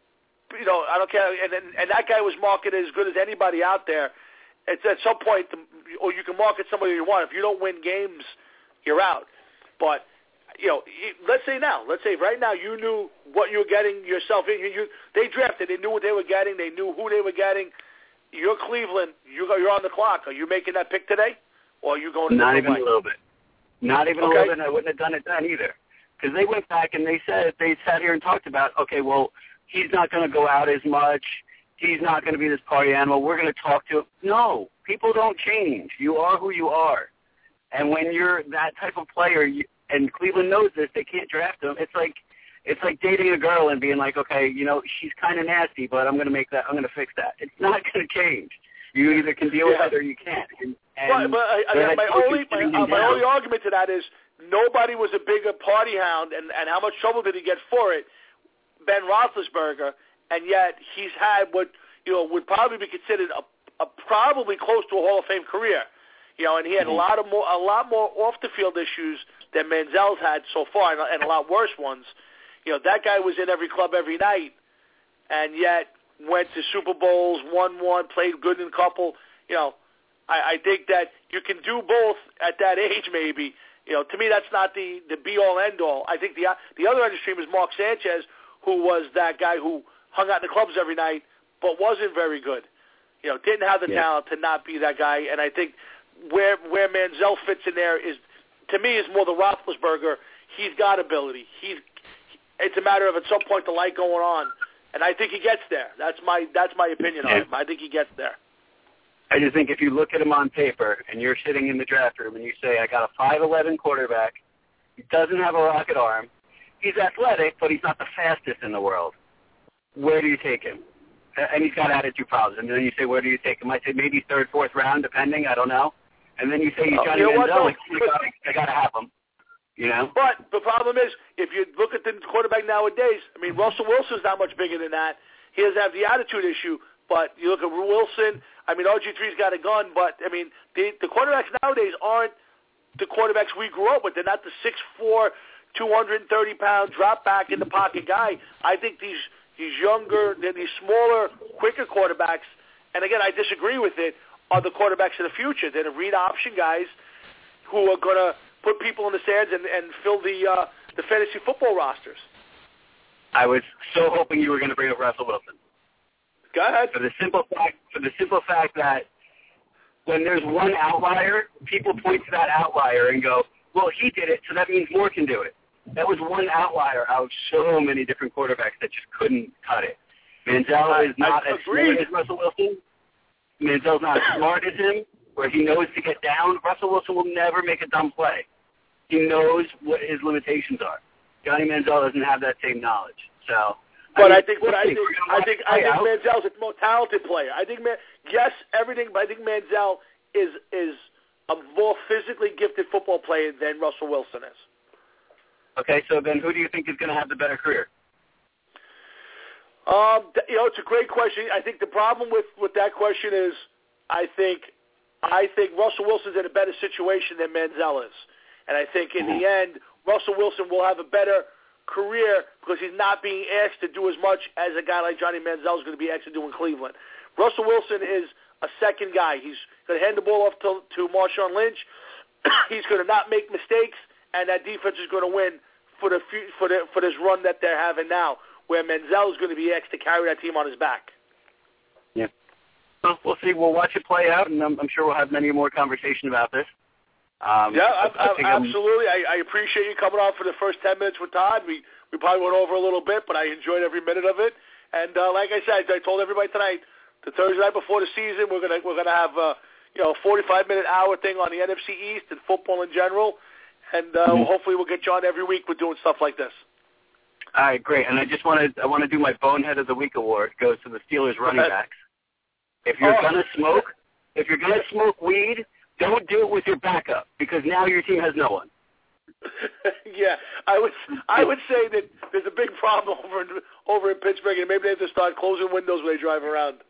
S6: You know, I don't care, and and, and that guy was marketed as good as anybody out there. It's at some point, the, or you can market somebody you want. If you don't win games, you're out. But you know, let's say now, let's say right now, you knew what you were getting yourself in. You, you they drafted, they knew what they were getting, they knew who they were getting. You're Cleveland. You go, you're on the clock. Are you making that pick today, or are you going?
S13: Not even
S6: way?
S13: a little bit. Not even
S6: okay.
S13: a little bit. I wouldn't have done it then either, because they went back and they said they sat here and talked about, okay, well, he's not going to go out as much. He's not going to be this party animal. We're going to talk to him. No, people don't change. You are who you are, and when you're that type of player, you, and Cleveland knows this, they can't draft him. It's like it's like dating a girl and being like, okay, you know, she's kind of nasty, but I'm going to make that. I'm going to fix that. It's not going to change. You either can deal
S6: yeah.
S13: with it or you can't. And,
S6: but
S13: and
S6: but I, I, my only my, uh, my only argument to that is nobody was a bigger party hound, and, and how much trouble did he get for it? Ben Roethlisberger, and yet he's had what you know would probably be considered a, a probably close to a Hall of Fame career. You know, and he had mm-hmm. a lot of more a lot more off the field issues than Manziel's had so far, and, and a lot worse ones. You know, that guy was in every club every night, and yet went to Super Bowls, won one, played good in a couple. You know, I, I think that you can do both at that age, maybe. You know, to me, that's not the, the be-all, end-all. I think the the other end extreme is Mark Sanchez, who was that guy who hung out in the clubs every night, but wasn't very good. You know, didn't have the yeah. talent to not be that guy. And I think where where Manziel fits in there is, to me, is more the Roethlisberger. He's got ability. He's it's a matter of at some point the light going on, and I think he gets there. That's my that's my opinion
S13: yeah.
S6: on him. I think he gets there.
S13: I just think if you look at him on paper and you're sitting in the draft room and you say, I got a five eleven quarterback, he doesn't have a rocket arm, he's athletic, but he's not the fastest in the world. Where do you take him? And he's got attitude problems. And then you say, where do you take him? I say maybe third, fourth round, depending. I don't know. And then you say, he's
S6: oh,
S13: Johnny
S6: you know
S13: Manziel.
S6: Like,
S13: I got to have him. You know?
S6: But the problem is, if you look at the quarterback nowadays, I mean, Russell Wilson's not much bigger than that. He doesn't have the attitude issue. But you look at Wilson, I mean, R G three's got a gun, but, I mean, the, the quarterbacks nowadays aren't the quarterbacks we grew up with. They're not the six four, two hundred thirty pound drop back in the pocket guy. I think these these younger, these smaller, quicker quarterbacks, and again, I disagree with it, are the quarterbacks of the future. They're the read option guys who are going to put people in the stands and, and fill the uh, the fantasy football rosters.
S13: I was so hoping you were going to bring up Russell Wilson.
S6: Go ahead.
S13: For the simple fact, for the simple fact that when there's one outlier, people point to that outlier and go, "Well, he did it, so that means more can do it." That was one outlier out of so many different quarterbacks that just couldn't cut it. Manziel is not as smart as Russell Wilson. Manziel's not as smart as him, where he knows to get down. Russell Wilson will never make a dumb play. He knows what his limitations are. Johnny Manziel doesn't have that same knowledge. So,
S6: but I, mean, I think,
S13: we'll
S6: but I think, I think, I think Manziel's a more talented player. I think, Man, yes, everything, but I think Manziel is is a more physically gifted football player than Russell Wilson is.
S13: Okay, so then who do you think is going to have the better career?
S6: Um, you know, it's a great question. I think the problem with, with that question is, I think, I think Russell Wilson's in a better situation than Manziel is, and I think in the end, Russell Wilson will have a better career because he's not being asked to do as much as a guy like Johnny Manziel is going to be asked to do in Cleveland. Russell Wilson is a second guy. He's going to hand the ball off to, to Marshawn Lynch. He's going to not make mistakes, and that defense is going to win for the for the for this run that they're having now, where Manziel is going to be asked to carry that team on his back.
S13: Yeah. Well, we'll see. We'll watch it play out, and I'm, I'm sure we'll have many more conversation about this. Um,
S6: yeah, I,
S13: I, I
S6: absolutely. I, I appreciate you coming on for the first ten minutes with Todd. We we probably went over a little bit, but I enjoyed every minute of it. And uh, like I said, I told everybody tonight, the Thursday night before the season, we're gonna we're gonna have uh, you know a forty-five minute hour thing on the N F C East and football in general. And uh, mm-hmm. hopefully we'll get you on every week with doing stuff like this.
S13: All right, great. And I just want to I want to do my Bonehead of the Week award. It goes to the Steelers running backs. If you're
S6: oh.
S13: gonna smoke, if you're gonna smoke weed, don't do it with your backup because now your team has no one.
S6: yeah, I would I would say that there's a big problem over in, over in Pittsburgh, and maybe they have to start closing windows when they drive around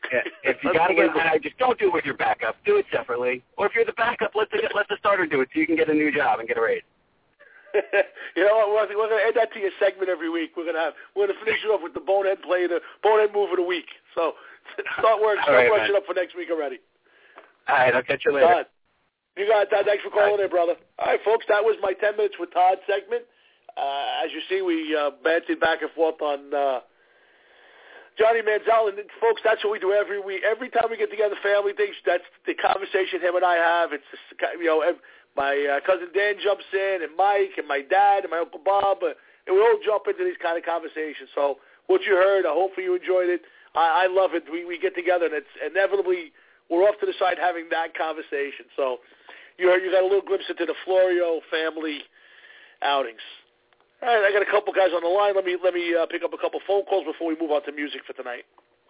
S13: Yeah, if you got to get it, just don't do it with your backup. Do it separately. Or if you're the backup, let the let the starter do it so you can get a new job and get a raise.
S6: You know what? We're, we're going to add that to your segment every week. We're going to have we're going to finish it off with the bonehead play, the bonehead move of the week. So start working, start
S13: right,
S6: brushing
S13: man.
S6: up for next week already.
S13: All right, I'll catch you later.
S6: Todd, you got it, Todd. Thanks for calling in, brother. All right, folks, that was my ten minutes with Todd segment. Uh, as you see, we uh, bantered back and forth on uh, Johnny Manziel, and folks, that's what we do every week. Every time we get together, family things. That's the conversation him and I have. It's just, you know, every, my uh, cousin Dan jumps in, and Mike, and my dad, and my Uncle Bob, uh, and we all jump into these kind of conversations. So what you heard, I hopefully you enjoyed it. I, I love it. We we get together, and it's inevitably we're off to the side having that conversation. So you heard, you got a little glimpse into the Florio family outings. All right, I got a couple guys on the line. Let me let me uh, pick up a couple phone calls before we move on to music for tonight.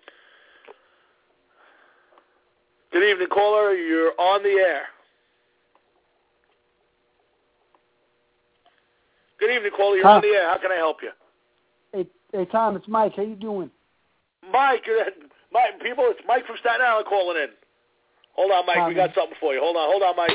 S6: Good evening, caller. You're on the air. Good evening, caller. You're
S14: Tom.
S6: on the air. How can I help you?
S14: Hey, hey, Tom, it's Mike. How you doing?
S6: Mike, uh, Mike, people, it's Mike from Staten Island calling in. Hold on, Mike.
S14: Tom.
S6: We got something for you. Hold on, hold on, Mike.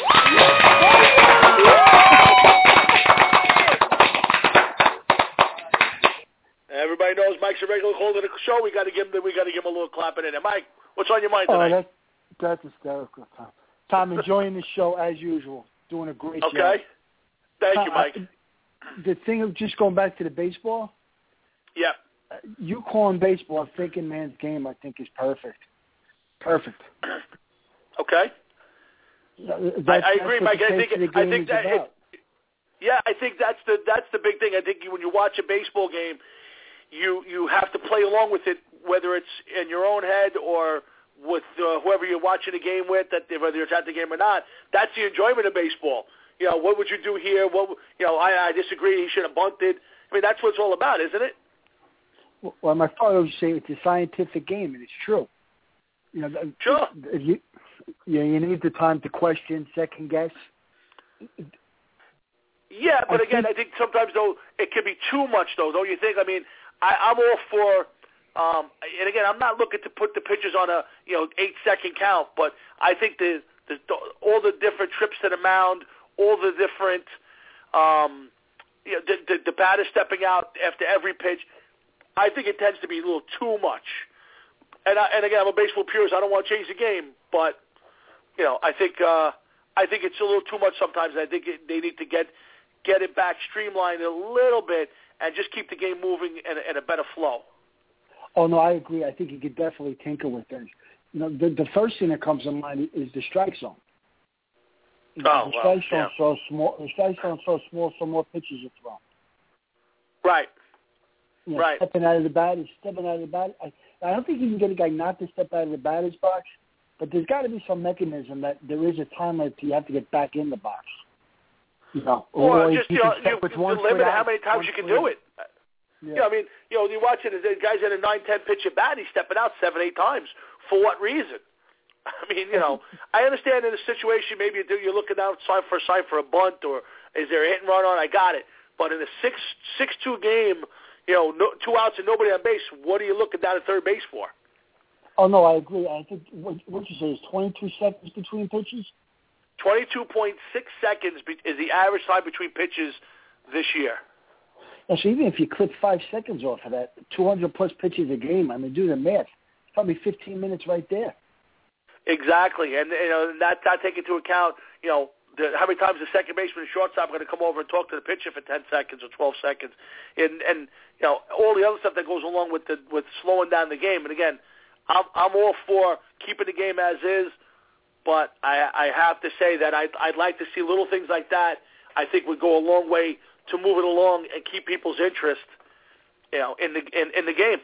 S6: Everybody knows Mike's a regular caller to the show. We got to give him. We got to give him a little clapping in there. Mike, what's on your mind tonight?
S14: Oh, that's, that's hysterical, Tom. Tom, enjoying the show as usual. Doing a great
S6: okay.
S14: job.
S6: Okay. Thank
S14: Tom,
S6: you, Mike.
S14: I, the thing of just going back to the baseball.
S6: Yeah.
S14: You calling baseball, thinking man's game, I think is perfect. Perfect.
S6: Okay.
S14: That's,
S6: I, I agree, Mike. I think.
S14: I
S6: I think that. It, yeah, I think that's the that's the big thing. I think when you watch a baseball game, you you have to play along with it, whether it's in your own head or with uh, whoever you're watching the game with, that whether it's at the game or not. That's the enjoyment of baseball. You know, what would you do here? What you know, I, I disagree. He should have bunted. I mean, that's what it's all about, isn't it?
S14: Well, my father would say it's a scientific game, and it's true. You know,
S6: sure.
S14: You, you, you need the time to question, second guess.
S6: Yeah, but
S14: I
S6: again,
S14: think,
S6: I think sometimes though it can be too much though. Don't you think? I mean, I, I'm all for. Um, and again, I'm not looking to put the pitchers on a you know eight second count, but I think the, the all the different trips to the mound, all the different, um, you know, the, the, the batter stepping out after every pitch. I think it tends to be a little too much. And I, and again, I'm a baseball purist. I don't want to change the game, but you know, I think uh, I think it's a little too much sometimes. I think it, they need to get get it back, streamlined a little bit, and just keep the game moving in a, in a better flow.
S14: Oh no, I agree. I think you could definitely tinker with things. You know, the, the first thing that comes to mind is the strike zone. You know,
S6: oh,
S14: the
S6: well,
S14: strike zone
S6: yeah.
S14: so small. The strike zone so small, so more pitches are thrown.
S6: Right.
S14: You know,
S6: right.
S14: Stepping out of the bat, stepping out of the bat. I, I don't think you can get a guy not to step out of the batter's box, but there's got to be some mechanism that there is a time limit you have to get back in the box. You know,
S6: or, or
S14: you
S6: just you know, you,
S14: with
S6: you
S14: one
S6: limit
S14: foot
S6: how
S14: out,
S6: many times you can do it.
S14: Yeah.
S6: You know, I mean, you know, you watch it. The guy's at a nine, ten pitch at bat. He's stepping out seven, eight times. For what reason? I mean, you know, I understand in a situation maybe you're looking out for a sign for a bunt or is there a hit and run on? I got it. But in a six six two game, you know, no, two outs and nobody on base. What are you looking down at third base for?
S14: Oh no, I agree. I think what what you say is twenty-two seconds between pitches.
S6: Twenty-two point six seconds is the average time between pitches this year.
S14: And so even if you clip five seconds off of that, two hundred plus pitches a game. I mean, do the math. It's probably fifteen minutes right there.
S6: Exactly, and you know that that take into account, you know, the, how many times the second baseman and shortstop are going to come over and talk to the pitcher for ten seconds or twelve seconds, and and you know all the other stuff that goes along with the with slowing down the game. And again, I'm I'm all for keeping the game as is, but I I have to say that I'd I'd like to see little things like that. I think would go a long way to move it along and keep people's interest, you know, in the in, in the game.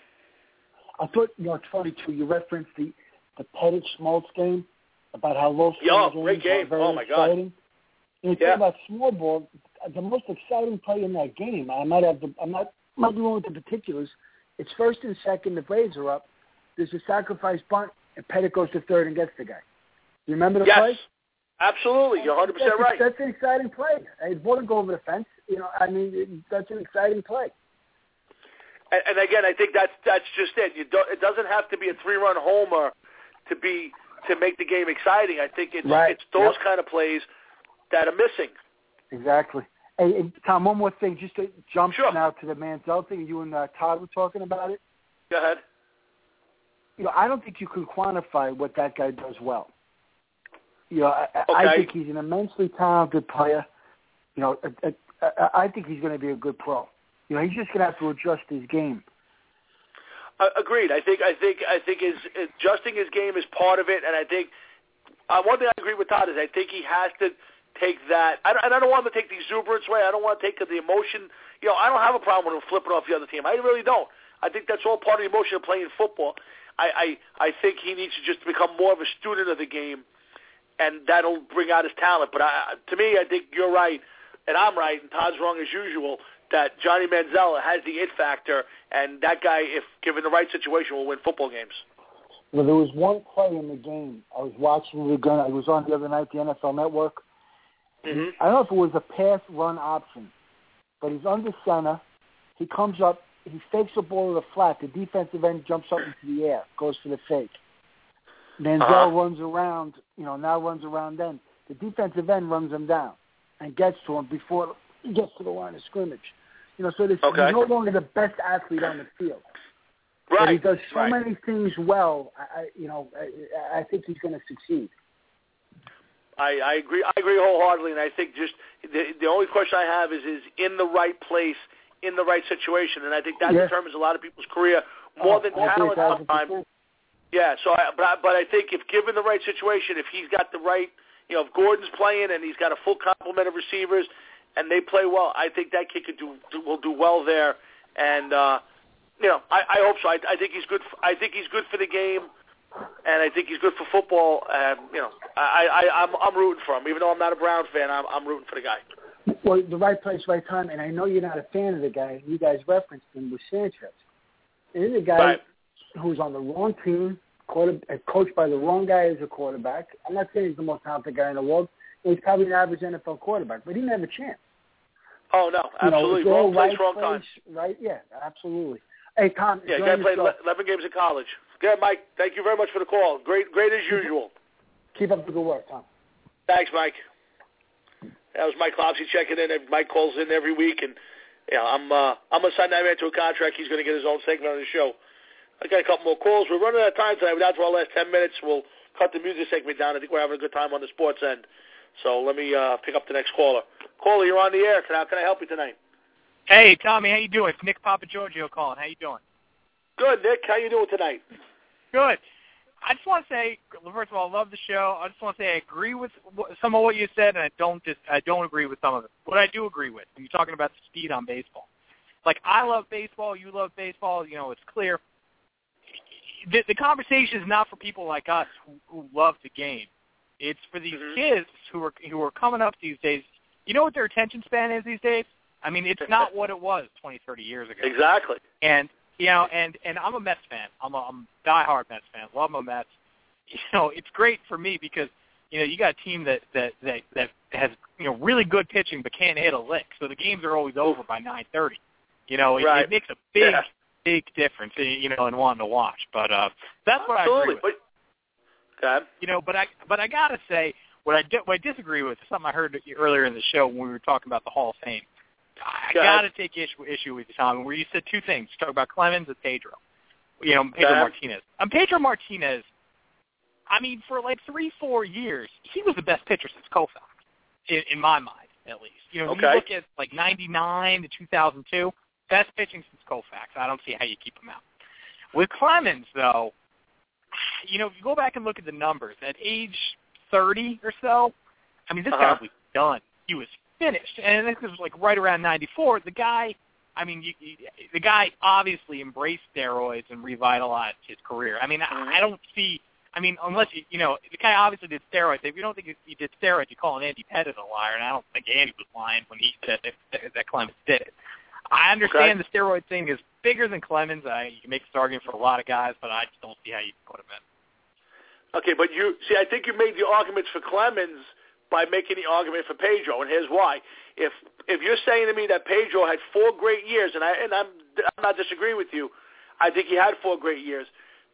S14: I thought, you know, twenty-two. You referenced the the Pettit Schmaltz game about how low
S6: Yo,
S14: games
S6: great game.
S14: are very
S6: Oh my
S14: exciting.
S6: God.
S14: And you
S6: yeah.
S14: think about small ball, the most exciting play in that game. I might have the I'm not might be wrong with the particulars. It's first and second. The Braves are up. There's a sacrifice bunt, and Pettit goes to third and gets the guy. You remember the
S6: yes.
S14: play?
S6: Absolutely, you're one hundred percent
S14: that's,
S6: right.
S14: That's an exciting play. It wouldn't go over the fence. You know, I mean, that's an exciting play.
S6: And, and again, I think that's that's just it. You don't. It doesn't have to be a three-run homer. to be to make the game exciting. I think it's
S14: right.
S6: it's those
S14: yep.
S6: kind of plays that are missing.
S14: Exactly. Hey, hey, Tom, one more thing, just to jump
S6: sure.
S14: now to the Manziel thing. You and uh, Todd were talking about it.
S6: Go ahead.
S14: You know, I don't think you can quantify what that guy does well. You know, I,
S6: okay.
S14: I think he's an immensely talented player. You know, I, I, I think he's going to be a good pro. You know, he's just going to have to adjust his game.
S6: Uh, agreed. I think I think I think his adjusting his game is part of it, and I think uh, one thing I agree with Todd is I think he has to take that. I don't, and I don't want him to take the exuberance way. I don't want to take the emotion. You know, I don't have a problem with him flipping off the other team. I really don't. I think that's all part of the emotion of playing football. I, I I think he needs to just become more of a student of the game, and that'll bring out his talent. But I, to me, I think you're right, and I'm right, and Todd's wrong as usual, that Johnny Manziel has the it factor, and that guy, if given the right situation, will win football games.
S14: Well, there was one play in the game. I was watching it again. I was on the other night, the N F L Network.
S6: Mm-hmm.
S14: I don't know if it was a pass-run option, but he's under center. He comes up. He fakes the ball to the flat. The defensive end jumps up into the air, goes for the fake. Manziel
S6: uh-huh.
S14: runs around, you know, now runs around then. The defensive end runs him down and gets to him before he gets to the line of scrimmage. You know, so this,
S6: okay.
S14: he's no longer the best athlete on the field.
S6: Right.
S14: But he does so
S6: right.
S14: many things well. I, you know, I, I think he's going to succeed.
S6: I, I agree. I agree wholeheartedly, and I think just the, the only question I have is is in the right place, in the right situation, and I think that
S14: yeah.
S6: determines a lot of people's career more
S14: oh,
S6: than talent sometimes. Yeah. So, I, but I, but I think if given the right situation, if he's got the right, you know, if Gordon's playing and he's got a full complement of receivers, and they play well, I think that kid could do, do will do well there, and uh, you know, I, I hope so. I, I think he's good. For, I think he's good for the game, and I think he's good for football. And you know, I, I I'm I'm rooting for him, even though I'm not a Brown fan. I'm I'm rooting for the guy.
S14: Well, the right place, right time, and I know you're not a fan of the guy. You guys referenced him with Sanchez. And he's a guy
S6: right.
S14: who's on the wrong team, quarter, coached by the wrong guy as a quarterback. I'm not saying he's the most talented guy in the world. He's probably an average N F L quarterback, but he didn't have a chance.
S6: Oh, no, absolutely.
S14: You know,
S6: wrong place,
S14: right
S6: wrong
S14: place,
S6: time.
S14: Right, yeah, absolutely. Hey, Tom.
S6: Yeah, guy played eleven games in college. Good, Mike. Thank you very much for the call. Great, great as usual.
S14: Keep up the good work, Tom.
S6: Thanks, Mike. That was Mike Lopsy checking in. Mike calls in every week, and you know, I'm uh, I'm gonna sign that man to a contract. He's gonna get his own segment on the show. I got a couple more calls. We're running out of time tonight. We're down to our last ten minutes. We'll cut the music segment down. I think we're having a good time on the sports end. So let me uh, pick up the next caller. Caller, you're on the air. How can I help you tonight?
S15: Hey, Tommy, how you doing? It's Nick Papagiorgio calling. How you doing?
S6: Good, Nick. How you doing tonight?
S15: Good. I just want to say, first of all, I love the show. I just want to say I agree with some of what you said, and I don't just I don't agree with some of it. What I do agree with, when you're talking about the speed on baseball, like I love baseball, you love baseball. You know, it's clear. The, the conversation is not for people like us who, who love the game. It's for these
S6: mm-hmm.
S15: kids who are who are coming up these days. You know what their attention span is these days? I mean, it's not what it was twenty, thirty years ago.
S6: Exactly.
S15: And you know, and, and I'm a Mets fan. I'm a, I'm a diehard Mets fan. Love my Mets. You know, it's great for me because you know you got a team that that that, that has you know really good pitching but can't hit a lick. So the games are always over by nine thirty. You know, it,
S6: right.
S15: it makes a big
S6: yeah.
S15: big difference. You know, in wanting to watch. But uh, that's what
S6: Absolutely.
S15: I agree with.
S6: But, okay.
S15: You know, but I but I gotta say what I di- what I disagree with is something I heard earlier in the show when we were talking about the Hall of Fame. I
S6: Go
S15: got to
S6: ahead.
S15: take issue, issue with you, Tom, where you said two things. You talk about Clemens and Pedro. You know, Pedro
S6: Go ahead.
S15: Martinez. Um, Pedro Martinez, I mean, for like three, four years, he was the best pitcher since Koufax, in, in my mind, at least. You know,
S6: okay.
S15: when you look at like ninety-nine to two thousand two, best pitching since Koufax. I don't see how you keep him out. With Clemens, though, you know, if you go back and look at the numbers, at age thirty or so, I mean, this
S6: uh-huh.
S15: guy was done. He was finished, and this was like right around ninety-four. The guy, I mean, you, you, the guy obviously embraced steroids and revitalized his career. I mean,
S6: mm-hmm.
S15: I, I don't see. I mean, unless you, you know, the guy obviously did steroids. If you don't think he did steroids, you call an Andy Pettit a liar, and I don't think Andy was lying when he said that, that Clemens did it. I understand
S6: okay.
S15: the steroid thing is bigger than Clemens. I, you can make this argument for a lot of guys, but I just don't see how you can put him in.
S6: Okay, but you see, I think you made the arguments for Clemens by making the argument for Pedro, and here's why. If if you're saying to me that Pedro had four great years, and I and I'm I'm not disagreeing with you, I think he had four great years.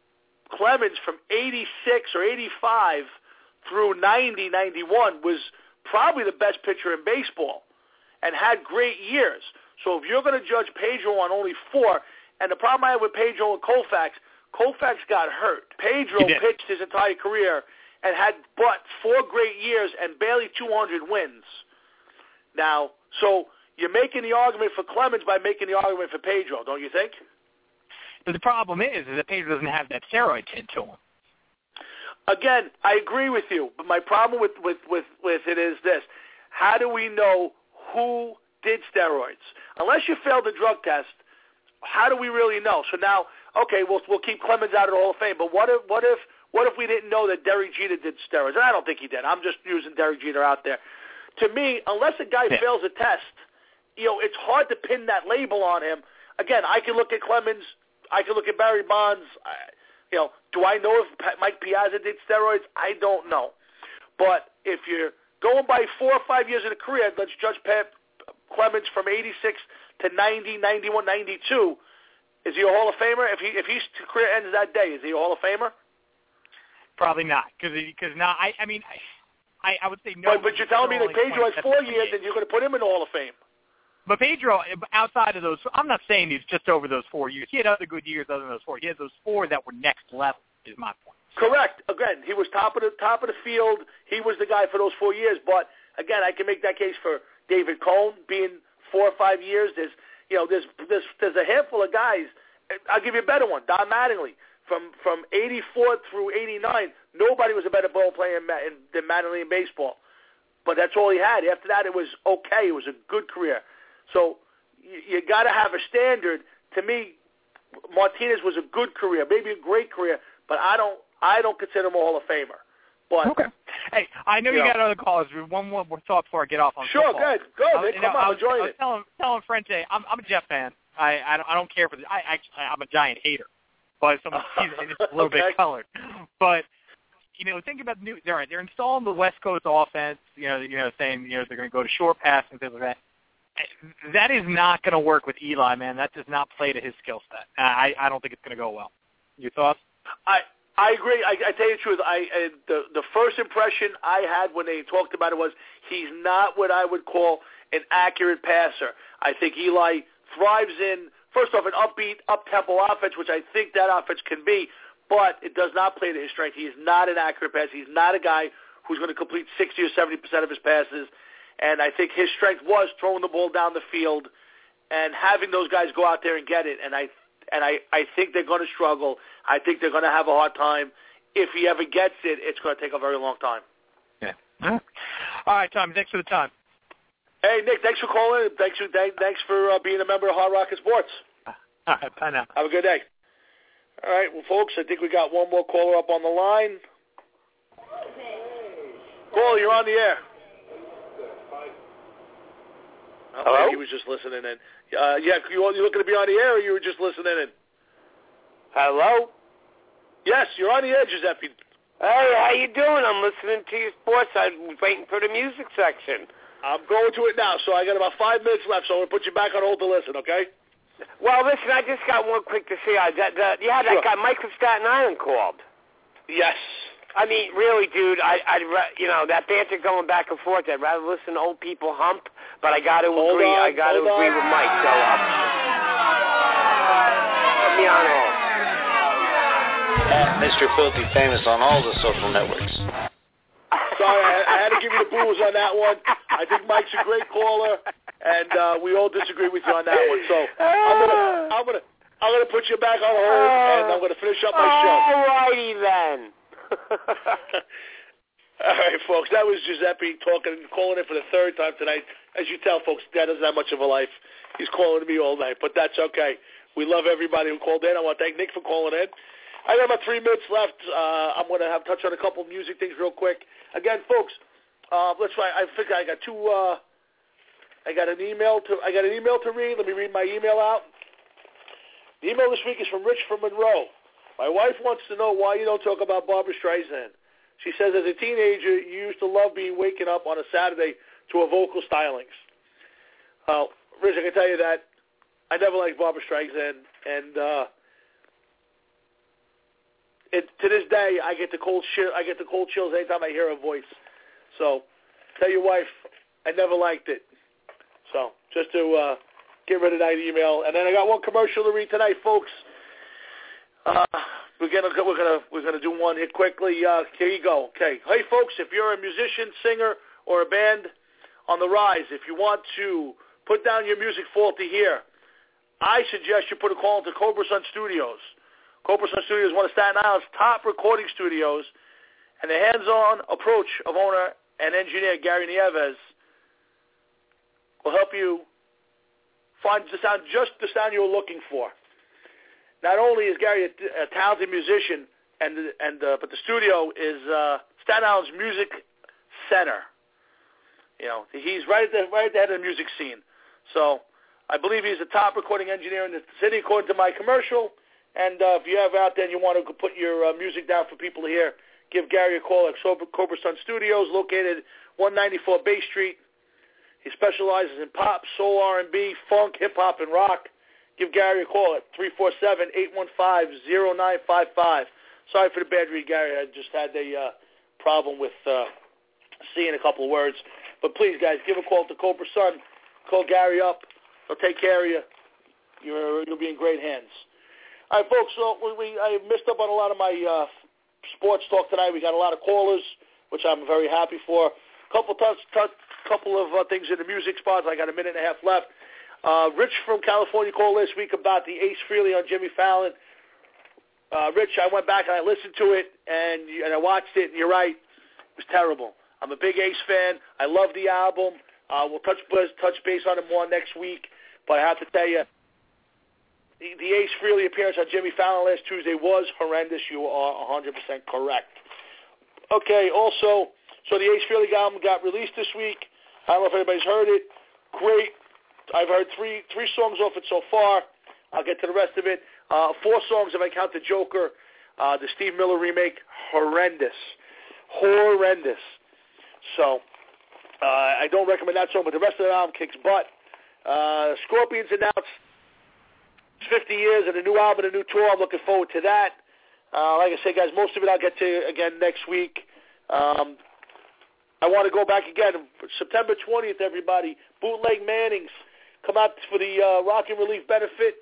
S6: Clemens from eighty-six or eighty-five through ninety, ninety-one was probably the best pitcher in baseball and had great years. So if you're going to judge Pedro on only four, and the problem I have with Pedro and Koufax, Koufax got hurt. Pedro pitched his entire career and had but four great years and barely two hundred wins. Now, so you're making the argument for Clemens by making the argument for Pedro, don't you think?
S15: But the problem is, is that Pedro doesn't have that steroid hit to him.
S6: Again, I agree with you, but my problem with, with, with, with it is this. How do we know who did steroids? Unless you failed the drug test, how do we really know? So now, okay, we'll we'll keep Clemens out of the Hall of Fame, but what if what if what if we didn't know that Derek Jeter did steroids? And I don't think he did. I'm just using Derek Jeter out there. To me, unless a guy yeah. fails a test, you know, it's hard to pin that label on him. Again, I can look at Clemens, I can look at Barry Bonds. I, you know, do I know if Mike Piazza did steroids? I don't know. But if you're going by four or five years of the career, let's judge Pat Clemens from eighty-six to ninety, ninety-one, ninety-two. Is he a Hall of Famer? If he if his career ends that day, is he a Hall of Famer?
S15: Probably not, because because now I I mean I I would say no.
S6: But, but you're telling me that Pedro has four years, and you're going to put him in the Hall of Fame.
S15: But Pedro, outside of those, I'm not saying he's just over those four years. He had other good years other than those four. He had those four that were next level, is my point.
S6: Correct. Again, he was top of the top of the field. He was the guy for those four years. But again, I can make that case for David Cone being four or five years. There's you know there's there's there's a handful of guys. I'll give you a better one. Don Mattingly from from eighty-four through eighty-nine. Nobody was a better ball player in, in, than Mattingly in baseball. But that's all he had. After that, it was okay. It was a good career. So you, you got to have a standard. To me, Martinez was a good career, maybe a great career, but I don't I don't consider him a Hall of Famer. But
S15: okay. Hey, I know you, you know, got other callers. One more thought before I get off on
S6: sure,
S15: football.
S6: Sure, good. Go,
S15: I,
S6: Nick.
S15: You
S6: Come
S15: know,
S6: on,
S15: I was,
S6: enjoy
S15: I was
S6: it.
S15: telling, telling Frente, I'm, I'm a Jet fan. I I don't, I don't care for this. I actually I'm a giant hater, but some season it's a little
S6: okay.
S15: bit colored. But you know, think about the new. They're they're installing the West Coast offense. You know, you know, saying you know they're going to go to short pass and things like that. That is not going to work with Eli, man. That does not play to his skill set. I I don't think it's going to go well. Your thoughts?
S6: I I agree. I, I tell you the truth. I, I the the first impression I had when they talked about it was he's not what I would call an accurate passer. I think Eli thrives in first off an upbeat, up-tempo offense, which I think that offense can be, but it does not play to his strength. He is not an accurate passer. He's not a guy who's going to complete sixty or seventy percent of his passes. And I think his strength was throwing the ball down the field and having those guys go out there and get it. And I and I, I think they're going to struggle. I think they're going to have a hard time. If he ever gets it, it's going to take a very long time.
S15: Yeah. All right, Tom. Thanks for the time.
S6: Hey, Nick, thanks for calling. Thanks for, thanks for uh, being a member of Hard Rock and Sports.
S15: All right, bye now.
S6: Have a good day. All right, well, folks, I think we got one more caller up on the line. Caller, you're on the air. Oh,
S10: Hello?
S6: He was just listening in. Uh, yeah, you, you looking to be on the air, or you were just listening in?
S10: Hello?
S6: Yes, you're on the air, Giuseppe.
S10: Hey, how you doing? I'm listening to your sports. I was waiting for the music section.
S6: I'm going to it now, so I got about five minutes left, so I'm going to put you back on hold to listen, okay?
S10: Well, listen, I just got one quick to say. Uh, that, that, yeah,
S6: sure.
S10: that guy Mike from Staten Island called.
S6: Yes.
S10: I mean, really, dude, I, I'd, you know, that banter going back and forth, I'd rather listen to old people hump, but I got to
S6: hold
S10: agree.
S6: On,
S10: I got to agree
S6: on.
S10: with Mike, so I'll put me on hold.
S16: At Mister Filthy Famous on all the social networks.
S6: Sorry, I, I had to give you the booze on that one. I think Mike's a great caller, and uh, we all disagree with you on that one. So I'm gonna, I'm gonna, I'm gonna put you back on hold, and I'm gonna finish up my show.
S10: All righty then.
S6: All right, folks. That was Giuseppe talking, calling in for the third time tonight. As you tell, folks, Dad doesn't have much of a life. He's calling me all night, but that's okay. We love everybody who called in. I want to thank Nick for calling in. I got about three minutes left. Uh, I'm going to have touch on a couple of music things real quick. Again, folks, uh, let's try. I think I got two. Uh, I got an email to. I got an email to read. Let me read my email out. The email this week is from Rich from Monroe. My wife wants to know why you don't talk about Barbra Streisand. She says as a teenager, you used to love being waking up on a Saturday to her vocal stylings. Well, Rich, I can tell you that I never liked Barbra Streisand, and uh, it, to this day, I get the cold chill. I get the cold chills anytime I hear her voice. So, tell your wife, I never liked it. So, just to uh, get rid of that email. And then I got one commercial to read tonight, folks. Uh, we're gonna we're gonna we're gonna do one here quickly. Uh, here you go. Okay. Hey, folks, if you're a musician, singer, or a band on the rise, if you want to put down your music faulty here, I suggest you put a call into Cobra Sun Studios. Cobra Sun Studios is one of Staten Island's top recording studios, and the hands-on approach of owner and engineer Gary Nieves will help you find the sound, just the sound you're looking for. Not only is Gary a, a talented musician, and and uh, but the studio is uh, Staten Island's music center. You know, he's right at the right at the head of the music scene. So I believe he's the top recording engineer in the city, according to my commercial. And uh, if you have out there and you want to put your uh, music down for people to hear, give Gary a call at Cobra Sun Studios, located one ninety-four Bay Street. He specializes in pop, soul, R and B, funk, hip-hop, and rock. Give Gary a call at three four seven, eight one five, zero nine five five. Sorry for the bad read, Gary. I just had a uh, problem with uh, seeing a couple of words. But please, guys, give a call to Cobra Sun. Call Gary up. He'll take care of you. You're, you'll be in great hands. All right, folks, so we, I missed up on a lot of my uh, sports talk tonight. We got a lot of callers, which I'm very happy for. A couple, touch, touch, couple of uh, things in the music spots. I got a minute and a half left. Uh, Rich from California called last week about the Ace Frehley on Jimmy Fallon. Uh, Rich, I went back and I listened to it, and, and I watched it, and you're right. It was terrible. I'm a big Ace fan. I love the album. Uh, we'll touch, touch base on it more next week. But I have to tell you, the, the Ace Frehley appearance on Jimmy Fallon last Tuesday was horrendous. You are one hundred percent correct. Okay, also, so the Ace Frehley album got released this week. I don't know if anybody's heard it. Great. I've heard three three songs off it so far. I'll get to the rest of it. Uh, four songs if I count the Joker. Uh, the Steve Miller remake, horrendous. Horrendous. So, uh, I don't recommend that song, but the rest of the album kicks butt. Uh, Scorpions announced fifty years and a new album, a new tour. I'm looking forward to that. Uh, like I said, guys, most of it I'll get to again next week. Um, I want to go back again. September twentieth, everybody. Bootleg Mannings. Come out for the uh, Rock and Relief benefit.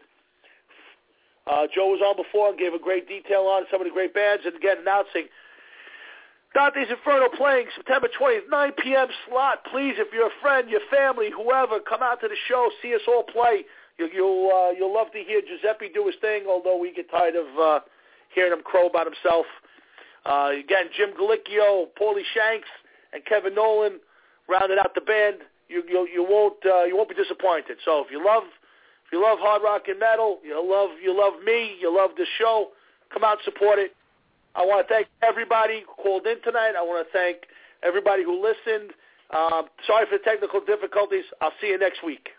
S6: Uh, Joe was on before and gave a great detail on some of the great bands. And again, announcing Dante's Inferno playing September twentieth, nine p.m. slot. Please, if you're a friend, your family, whoever, come out to the show. See us all play. You, you'll uh, you'll love to hear Giuseppe do his thing, although we get tired of uh, hearing him crow about himself. Uh, again, Jim Galicchio, Paulie Shanks, and Kevin Nolan rounded out the band. You you you won't uh, you won't be disappointed. So if you love if you love hard rock and metal, you love you love me, you love the show, come out and support it. I want to thank everybody who called in tonight. I want to thank everybody who listened. Um, sorry for the technical difficulties. I'll see you next week.